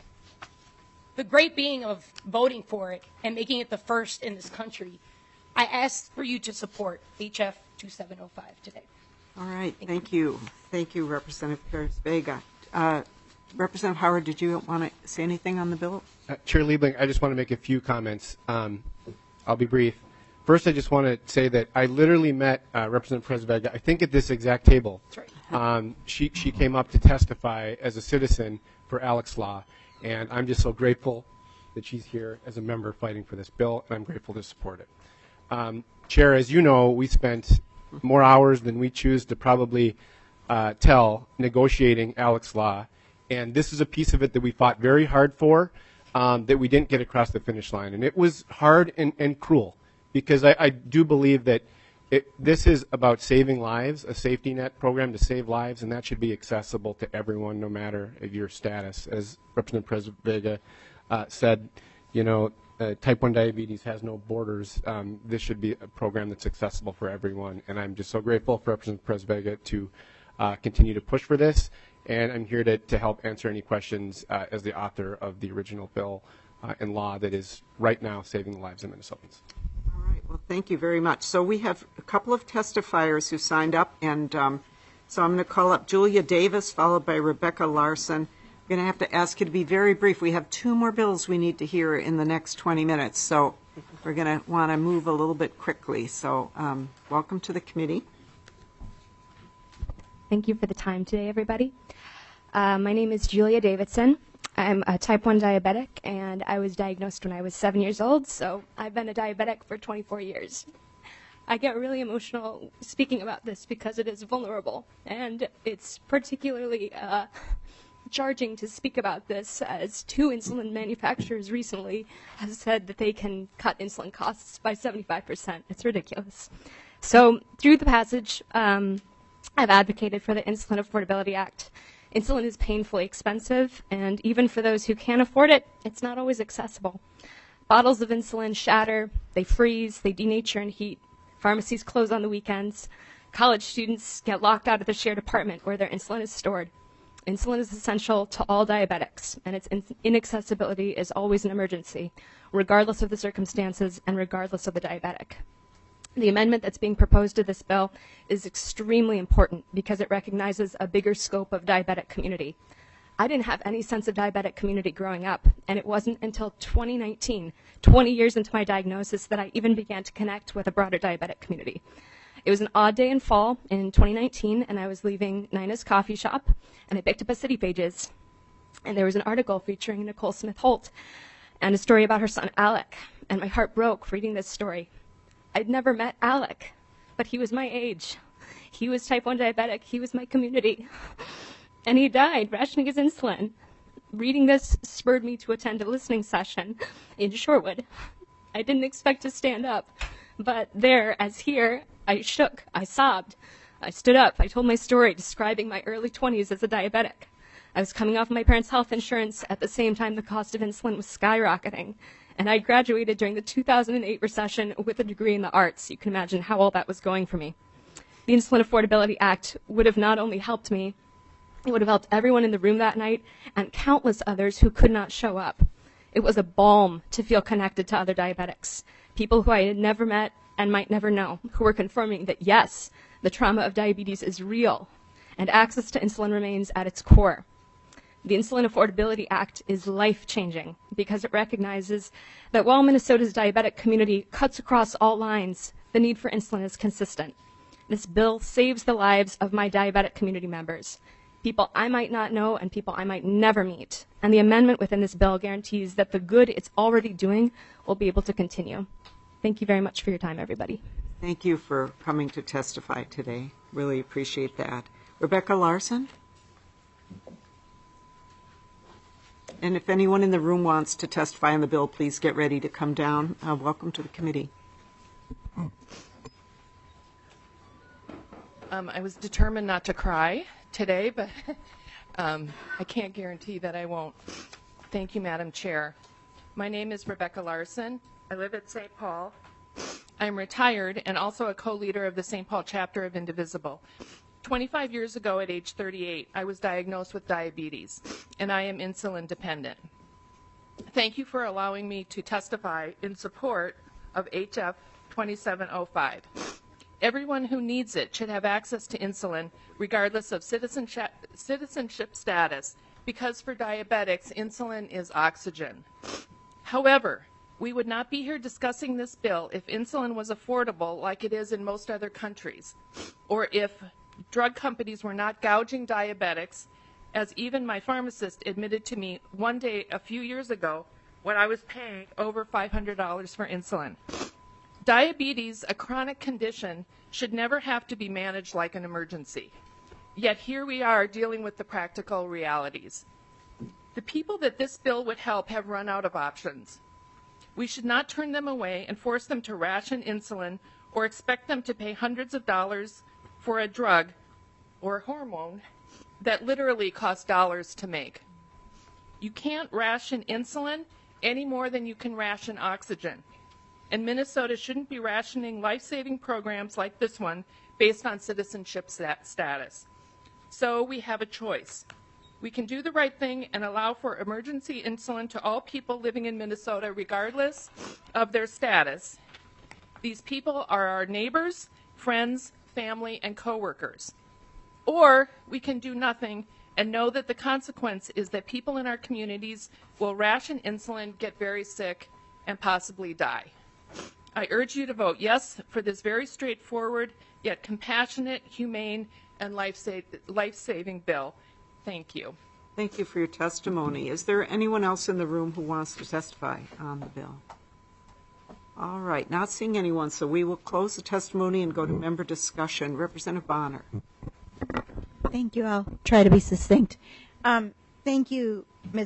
the great being of voting for it and making it the first in this country, I ask for you to support HF 2705 today. All right, thank you. Thank you, Representative Perez-Vega. Representative Howard, did you want to say anything on the bill? Chair Liebling, I just want to make a few comments. I'll be brief. First, I just want to say that I literally met Representative Perez-Vega, I think at this exact table. That's right. She came up to testify as a citizen for Alex Law, and I'm just so grateful that she's here as a member fighting for this bill, and I'm grateful to support it. Chair, as you know, we spent more hours than we choose to probably tell negotiating Alex Law, and this is a piece of it that we fought very hard for, that we didn't get across the finish line. And it was hard and cruel, because I do believe that this is about saving lives, a safety net program to save lives, and that should be accessible to everyone, no matter of your status. As Representative Perez-Vega said, you know, type 1 diabetes has no borders. This should be a program that's accessible for everyone, and I'm just so grateful for Representative Perez-Vega to continue to push for this, and I'm here to help answer any questions as the author of the original bill and law that is right now saving the lives of Minnesotans. All right, well, thank you very much. So we have a couple of testifiers who signed up, and so I'm going to call up Julia Davis, followed by Rebecca Larson. I'm going to have to ask you to be very brief. We have 2 more bills we need to hear in the next 20 minutes, so we're going to want to move a little bit quickly. So welcome to the committee. Thank you for the time today, everybody. My name is Julia Davidson. I'm a type 1 diabetic, and I was diagnosed when I was 7 years old, so I've been a diabetic for 24 years. I get really emotional speaking about this because it is vulnerable, and it's particularly charging to speak about this, as 2 insulin manufacturers recently have said that they can cut insulin costs by 75%. It's ridiculous. So through the passage, I've advocated for the Insulin Affordability Act. Insulin is painfully expensive, and even for those who can't afford it, it's not always accessible. Bottles of insulin shatter, they freeze, they denature in heat. Pharmacies close on the weekends. College students get locked out of the shared apartment where their insulin is stored. Insulin is essential to all diabetics, and its inaccessibility is always an emergency, regardless of the circumstances and regardless of the diabetic. The amendment that's being proposed to this bill is extremely important because it recognizes a bigger scope of diabetic community. I didn't have any sense of diabetic community growing up, and it wasn't until 2019, 20 years into my diagnosis, that I even began to connect with a broader diabetic community. It was an odd day in fall in 2019, and I was leaving Nina's coffee shop, and I picked up a City Pages, and there was an article featuring Nicole Smith Holt and a story about her son Alec, and my heart broke reading this story. I'd never met Alec, but he was my age. He was type 1 diabetic. He was my community. And he died rationing his insulin. Reading this spurred me to attend a listening session in Shorewood. I didn't expect to stand up, but there, as here, I shook, I sobbed. I stood up, I told my story describing my early 20s as a diabetic. I was coming off my parents' health insurance at the same time the cost of insulin was skyrocketing. And I graduated during the 2008 recession with a degree in the arts. You can imagine how all that was going for me. The Insulin Affordability Act would have not only helped me, it would have helped everyone in the room that night and countless others who could not show up. It was a balm to feel connected to other diabetics, people who I had never met and might never know, who were confirming that yes, the trauma of diabetes is real and access to insulin remains at its core. The Insulin Affordability Act is life-changing because it recognizes that while Minnesota's diabetic community cuts across all lines, the need for insulin is consistent. This bill saves the lives of my diabetic community members, people I might not know and people I might never meet. And the amendment within this bill guarantees that the good it's already doing will be able to continue. Thank you very much for your time, everybody. Thank you for coming to testify today. Really appreciate that. Rebecca Larson? And if anyone in the room wants to testify on the bill, please get ready to come down. Welcome to the committee. I was determined not to cry today, but I can't guarantee that I won't. Thank you, Madam Chair. My name is Rebecca Larson. I live at St. Paul. I'm retired and also a co-leader of the St. Paul chapter of Indivisible. 25 years ago at age 38, I was diagnosed with diabetes, and I am insulin dependent. Thank you for allowing me to testify in support of HF 2705. Everyone who needs it should have access to insulin regardless of citizenship status, because for diabetics, insulin is oxygen. However, we would not be here discussing this bill if insulin was affordable like it is in most other countries, or if drug companies were not gouging diabetics, as even my pharmacist admitted to me one day a few years ago when I was paying over $500 for insulin. Diabetes, a chronic condition, should never have to be managed like an emergency. Yet here we are dealing with the practical realities. The people that this bill would help have run out of options. We should not turn them away and force them to ration insulin or expect them to pay hundreds of dollars for a drug or a hormone that literally costs dollars to make. You can't ration insulin any more than you can ration oxygen. And Minnesota shouldn't be rationing life-saving programs like this one based on citizenship status. So we have a choice. We can do the right thing and allow for emergency insulin to all people living in Minnesota regardless of their status. These people are our neighbors, friends, family, and coworkers. Or we can do nothing and know that the consequence is that people in our communities will ration insulin, get very sick, and possibly die. I urge you to vote yes for this very straightforward, yet compassionate, humane, and life-saving bill. Thank you. Thank you for your testimony. Is there anyone else in the room who wants to testify on the bill? All right, not seeing anyone, so we will close the testimony and go to member discussion. Representative Bonner. Thank you. I'll try to be succinct. Thank you,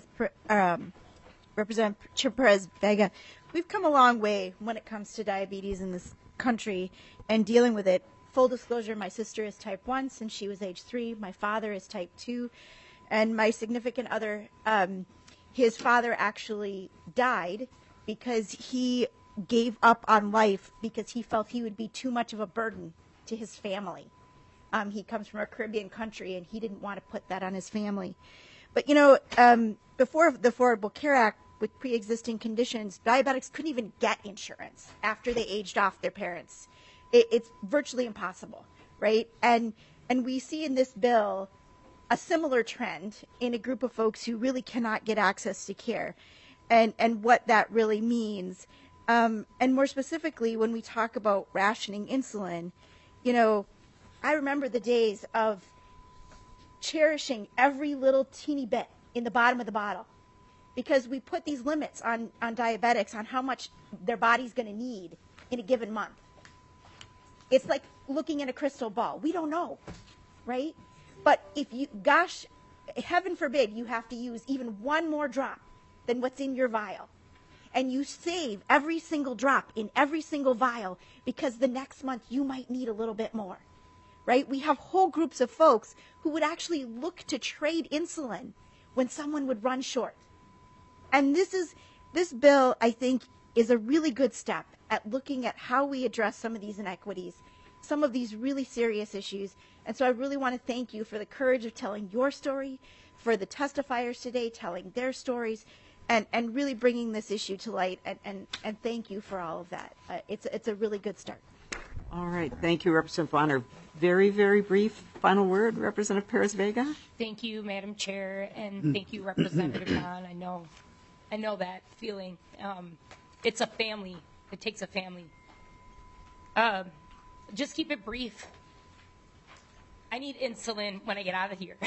Representative Perez-Vega. We've come a long way when it comes to diabetes in this country and dealing with it. Full disclosure, my sister is type 1 since she was age 3. My father is type 2. And my significant other, his father actually died because he gave up on life because he felt he would be too much of a burden to his family. He comes from a Caribbean country, and he didn't want to put that on his family. But, you know, before the Affordable Care Act, with pre-existing conditions, diabetics couldn't even get insurance after they aged off their parents. It's virtually impossible, right? And we see in this bill a similar trend in a group of folks who really cannot get access to care, and what that really means. And more specifically, when we talk about rationing insulin, you know, I remember the days of cherishing every little teeny bit in the bottom of the bottle, because we put these limits on diabetics on how much their body's going to need in a given month. It's like looking in a crystal ball. We don't know, right? But if you, gosh, heaven forbid, you have to use even one more drop than what's in your vial, and you save every single drop in every single vial because the next month you might need a little bit more, right? We have whole groups of folks who would actually look to trade insulin when someone would run short. And this bill, I think, is a really good step at looking at how we address some of these inequities some of these really serious issues. And so I really want to thank you for the courage of telling your story, for the testifiers today telling their stories, and really bringing this issue to light. And thank you for all of that. It's a really good start. All right. Thank you, Representative Bonner. Very, very brief final word, Representative Perez-Vega. Thank you, Madam Chair, and thank you, Representative Hahn. I know that feeling. It's a family. It takes a family. Just keep it brief. I need insulin when I get out of here.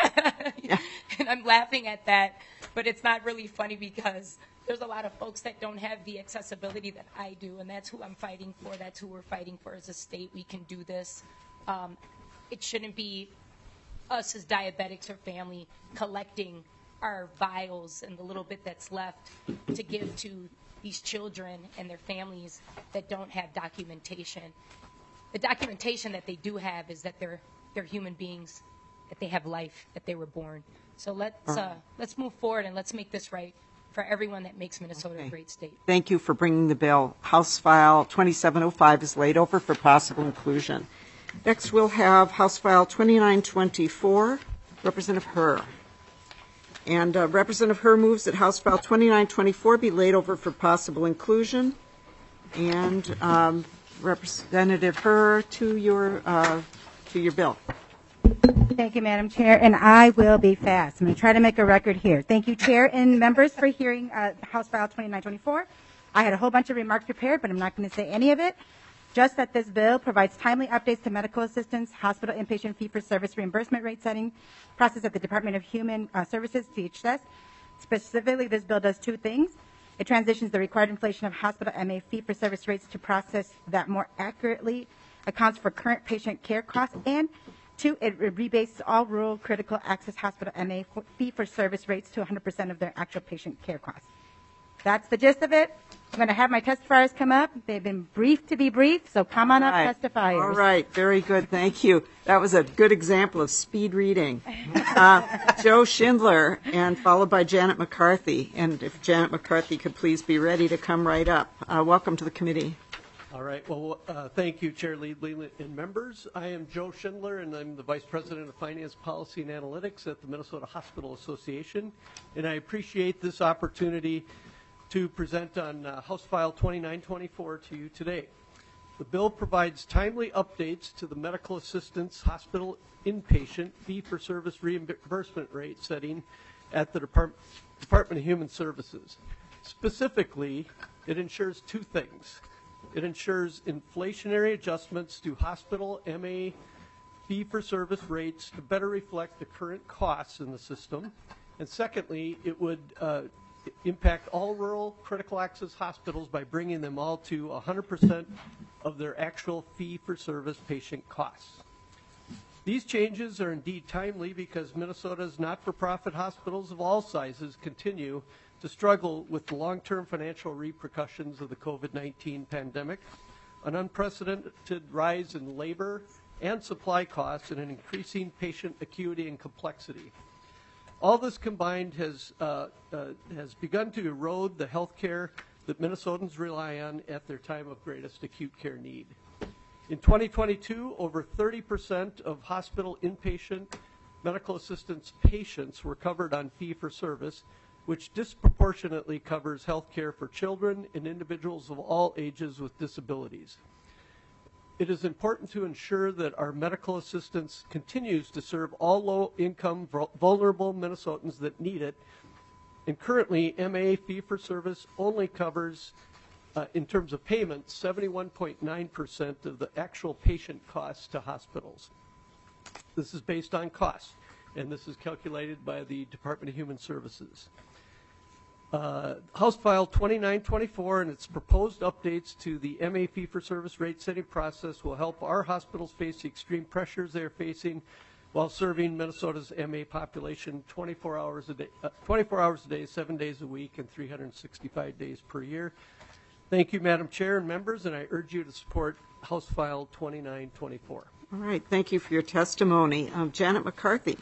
And I'm laughing at that, but it's not really funny because there's a lot of folks that don't have the accessibility that I do, and that's who I'm fighting for. That's who we're fighting for as a state. We can do this. It shouldn't be us as diabetics or family collecting our vials and the little bit that's left to give to these children and their families that don't have documentation. The documentation that they do have is that they're human beings, that they have life, that they were born. So let's move forward and let's make this right for everyone that makes Minnesota a great state. Thank you for bringing the bill. House File 2705 is laid over for possible inclusion. Next, we'll have House File 2924, Representative Herr. And Representative Herr moves that House File 2924 be laid over for possible inclusion. And Representative Herr, to your bill. Thank you, Madam Chair, and I will be fast. I'm going to try to make a record here. Thank you, Chair and members, for hearing House File 2924. I had a whole bunch of remarks prepared, but I'm not going to say any of it. Just that this bill provides timely updates to medical assistance, hospital inpatient fee-for-service reimbursement rate setting process at the Department of Human Services, DHS. Specifically, this bill does two things. It transitions the required inflation of hospital MA fee-for-service rates to process that more accurately accounts for current patient care costs, and two, it rebases all rural critical access hospital MA fee-for-service rates to 100% of their actual patient care costs. That's the gist of it. I'm going to have my testifiers come up. They've been briefed to be brief, so come on up, testifiers. All right, very good. Thank you. That was a good example of speed reading. Joe Schindler, and followed by Janet McCarthy. And if Janet McCarthy could please be ready to come right up. Welcome to the committee. All right. Well, thank you, Chair Liebling and members. I am Joe Schindler, and I'm the Vice President of Finance, Policy, and Analytics at the Minnesota Hospital Association. And I appreciate this opportunity to present on House File 2924 to you today. The bill provides timely updates to the medical assistance hospital inpatient fee-for-service reimbursement rate setting at the Department of Human Services. Specifically, it ensures two things. It ensures inflationary adjustments to hospital MA fee-for-service rates to better reflect the current costs in the system. And secondly, it would impact all rural critical access hospitals by bringing them all to 100% of their actual fee-for-service patient costs. These changes are indeed timely because Minnesota's not-for-profit hospitals of all sizes continue to struggle with the long-term financial repercussions of the COVID-19 pandemic, an unprecedented rise in labor and supply costs, and an increasing patient acuity and complexity. All this combined has begun to erode the health care that Minnesotans rely on at their time of greatest acute care need. In 2022, over 30% of hospital inpatient medical assistance patients were covered on fee-for-service, which disproportionately covers health care for children and individuals of all ages with disabilities. It is important to ensure that our medical assistance continues to serve all low-income, vulnerable Minnesotans that need it. And currently, MA fee-for-service only covers, in terms of payments, 71.9% of the actual patient costs to hospitals. This is based on cost, and this is calculated by the Department of Human Services. House File 2924 and its proposed updates to the MA fee-for-service rate setting process will help our hospitals face the extreme pressures they are facing while serving Minnesota's MA population 24 hours a day, 7 days a week, and 365 days per year. Thank you, Madam Chair and members, and I urge you to support House File 2924. All right, thank you for your testimony. Janet McCarthy.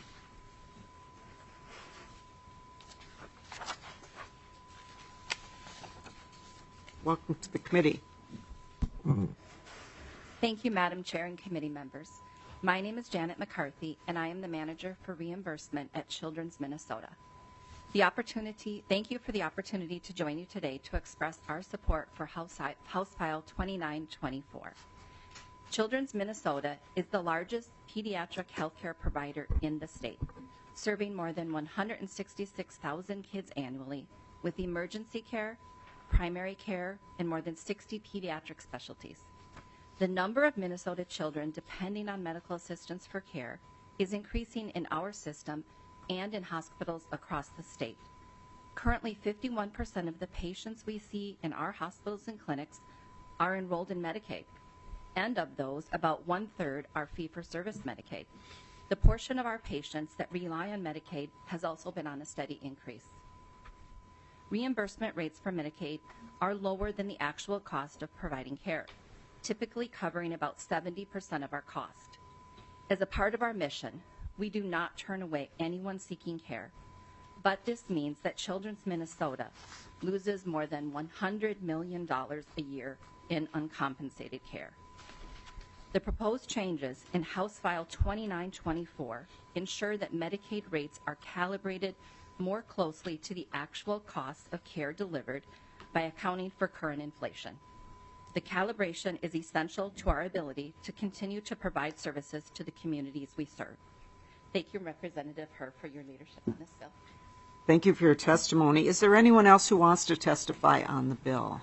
Welcome to the committee. Thank you, Madam Chair and committee members. My name is Janet McCarthy, and I am the manager for reimbursement at Children's Minnesota. Thank you for the opportunity to join you today to express our support for House File 2924. Children's Minnesota is the largest pediatric healthcare provider in the state, serving more than 166,000 kids annually with emergency care, primary care, and more than 60 pediatric specialties. The number of Minnesota children depending on medical assistance for care is increasing in our system and in hospitals across the state. Currently, 51% of the patients we see in our hospitals and clinics are enrolled in Medicaid, and of those, about 1/3 are fee-for-service Medicaid. The portion of our patients that rely on Medicaid has also been on a steady increase. Reimbursement rates for Medicaid are lower than the actual cost of providing care, typically covering about 70% of our cost. As a part of our mission, we do not turn away anyone seeking care, but this means that Children's Minnesota loses more than $100 million a year in uncompensated care. The proposed changes in House File 2924 ensure that Medicaid rates are calibrated more closely to the actual costs of care delivered by accounting for current inflation. The calibration is essential to our ability to continue to provide services to the communities we serve. Thank you, Representative Herr, for your leadership on this bill. Thank you for your testimony. Is there anyone else who wants to testify on the bill?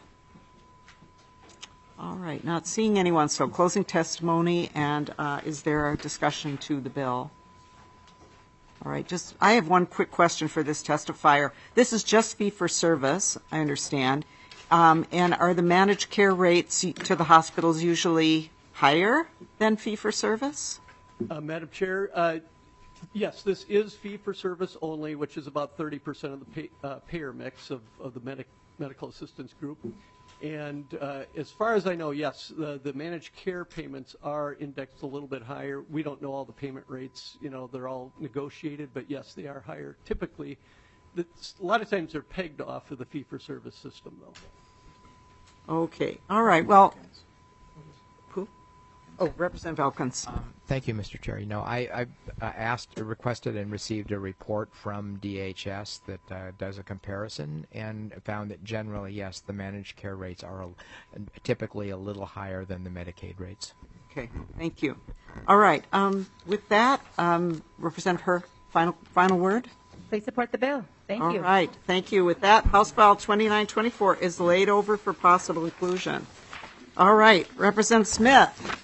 All right, not seeing anyone, so closing testimony, and is there a discussion to the bill? All right, I have one quick question for this testifier. This is just fee-for-service, I understand, and are the managed care rates to the hospitals usually higher than fee-for-service? Madam Chair, yes, this is fee-for-service only, which is about 30% of the payer mix of the medical assistance group. And as far as I know, yes, the managed care payments are indexed a little bit higher. We don't know all the payment rates. You know, they're all negotiated, but yes, they are higher. Typically, a lot of times they're pegged off of the fee-for-service system, though. Okay. All right. Well, who? Oh, Representative Elkins. Thank you, Mr. Chair. You know, I requested and received a report from DHS that does a comparison and found that generally, yes, the managed care rates are typically a little higher than the Medicaid rates. Okay, thank you. All right, with that, Representative Herr, final word? Please support the bill. Thank you. All right, thank you. With that, House File 2924 is laid over for possible inclusion. All right, Representative Smith.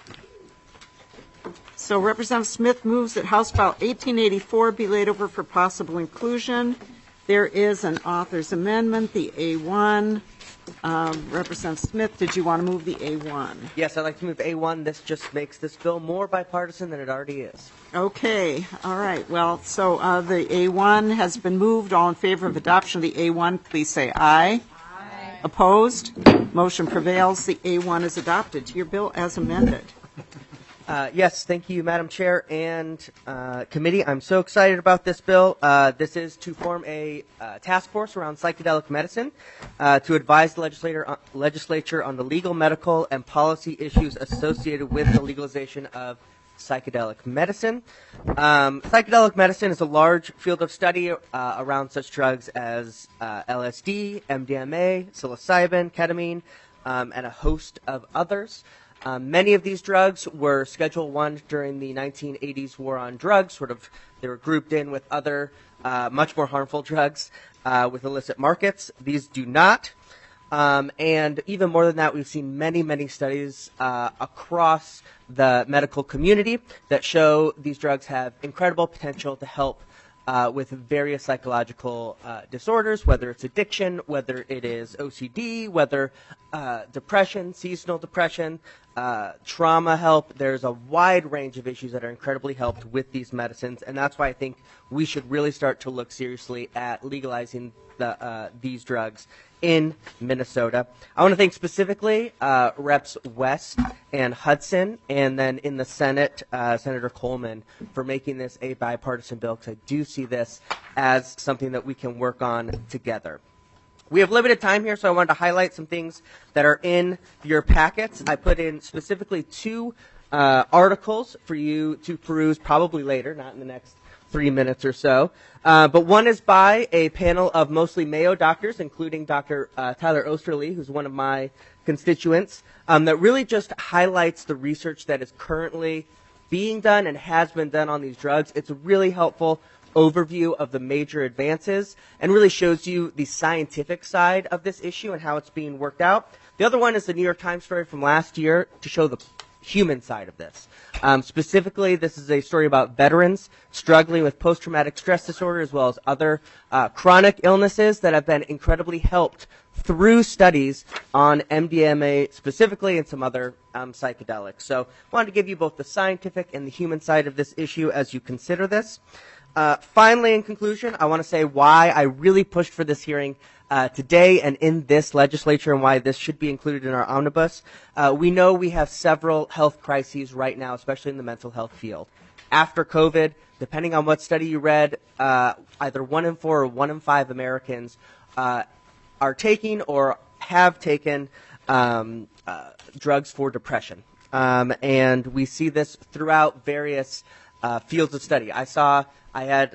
So Representative Smith moves that House File 1884 be laid over for possible inclusion. There is an author's amendment, the A1. Representative Smith, did you want to move the A1? Yes, I'd like to move A1. This just makes this bill more bipartisan than it already is. Okay, all right. Well, so the A1 has been moved. All in favor of adoption of the A1, please say aye. Aye. Opposed? Motion prevails. The A1 is adopted. To your bill as amended. Yes, thank you, Madam Chair and committee. I'm so excited about this bill. This is to form a task force around psychedelic medicine to advise the legislature on the legal, medical, and policy issues associated with the legalization of psychedelic medicine. Psychedelic medicine is a large field of study around such drugs as LSD, MDMA, psilocybin, ketamine, and a host of others. Many of these drugs were Schedule I during the 1980s war on drugs. They were grouped in with other much more harmful drugs with illicit markets. These do not. And even more than that, we've seen many, many studies across the medical community that show these drugs have incredible potential to help with various psychological disorders, whether it's addiction, whether it is OCD, whether depression, seasonal depression, trauma help. There's a wide range of issues that are incredibly helped with these medicines, and that's why I think we should really start to look seriously at legalizing these drugs in Minnesota. I want to thank specifically Reps. West and Hudson, and then in the Senate, Senator Coleman, for making this a bipartisan bill, because I do see this as something that we can work on together. We have limited time here, so I wanted to highlight some things that are in your packets. I put in specifically 2 articles for you to peruse probably later, not in the next 3 minutes or so. But one is by a panel of mostly Mayo doctors, including Dr. Tyler Osterly, who's one of my constituents, that really just highlights the research that is currently being done and has been done on these drugs. It's a really helpful overview of the major advances and really shows you the scientific side of this issue and how it's being worked out. The other one is the New York Times story from last year to show the human side of this. Specifically, this is a story about veterans struggling with post-traumatic stress disorder as well as other chronic illnesses that have been incredibly helped through studies on MDMA specifically and some other psychedelics. So I wanted to give you both the scientific and the human side of this issue as you consider this. Finally, in conclusion, I want to say why I really pushed for this hearing today and in this legislature and why this should be included in our omnibus. We know we have several health crises right now, especially in the mental health field. After COVID, depending on what study you read, either 1 in 4 or 1 in 5 Americans are taking or have taken drugs for depression. And we see this throughout various fields of study. I had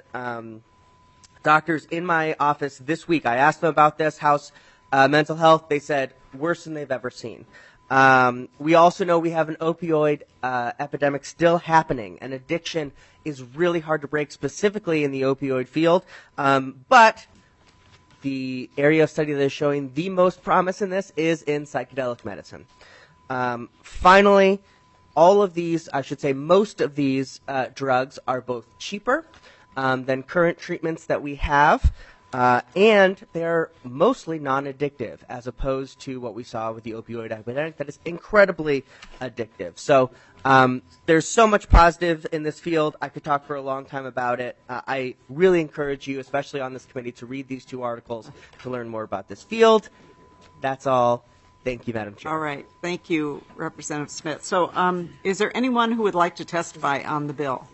doctors in my office this week. I asked them about this, how's mental health. They said worse than they've ever seen. We also know we have an opioid epidemic still happening, and addiction is really hard to break, specifically in the opioid field. But the area of study that is showing the most promise in this is in psychedelic medicine. Finally, all of these, I should say most of these drugs are both cheaper than current treatments that we have, and they're mostly non-addictive as opposed to what we saw with the opioid epidemic that is incredibly addictive. So there's so much positive in this field. I could talk for a long time about it. I really encourage you, especially on this committee, to read these 2 articles to learn more about this field. That's all. Thank you, Madam Chair. All right. Thank you, Representative Smith. So is there anyone who would like to testify on the bill?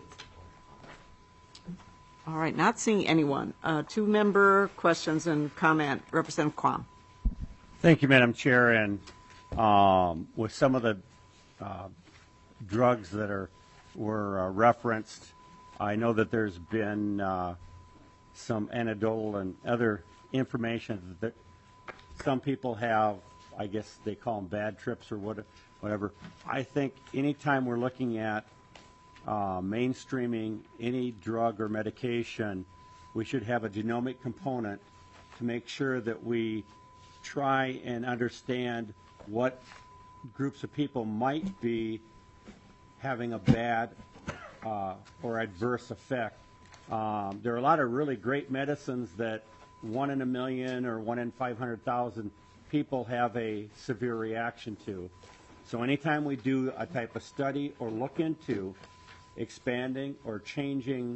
All right. Not seeing anyone. 2-member questions and comment. Representative Quam. Thank you, Madam Chair. And with some of the drugs that were referenced, I know that there's been some anecdotal and other information that some people have. I guess they call them bad trips or whatever. I think anytime we're looking at mainstreaming any drug or medication, we should have a genomic component to make sure that we try and understand what groups of people might be having a bad or adverse effect. There are a lot of really great medicines that 1 in a million or 1 in 500,000 people have a severe reaction to. So anytime we do a type of study or look into expanding or changing,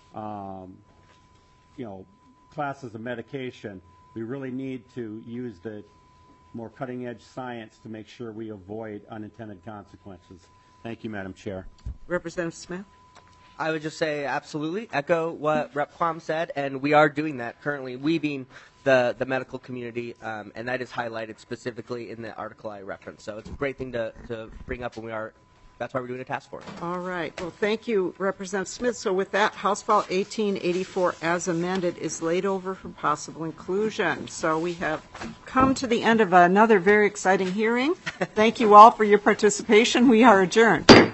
classes of medication, we really need to use the more cutting-edge science to make sure we avoid unintended consequences. Thank you, Madam Chair. Representative Smith? I would just say absolutely, echo what Rep. Quam said, and we are doing that currently, we being the medical community, and that is highlighted specifically in the article I referenced. So it's a great thing to bring up, and that's why we're doing a task force. All right. Well, thank you, Representative Smith. So with that, House File 1884 as amended is laid over for possible inclusion. So we have come to the end of another very exciting hearing. Thank you all for your participation. We are adjourned.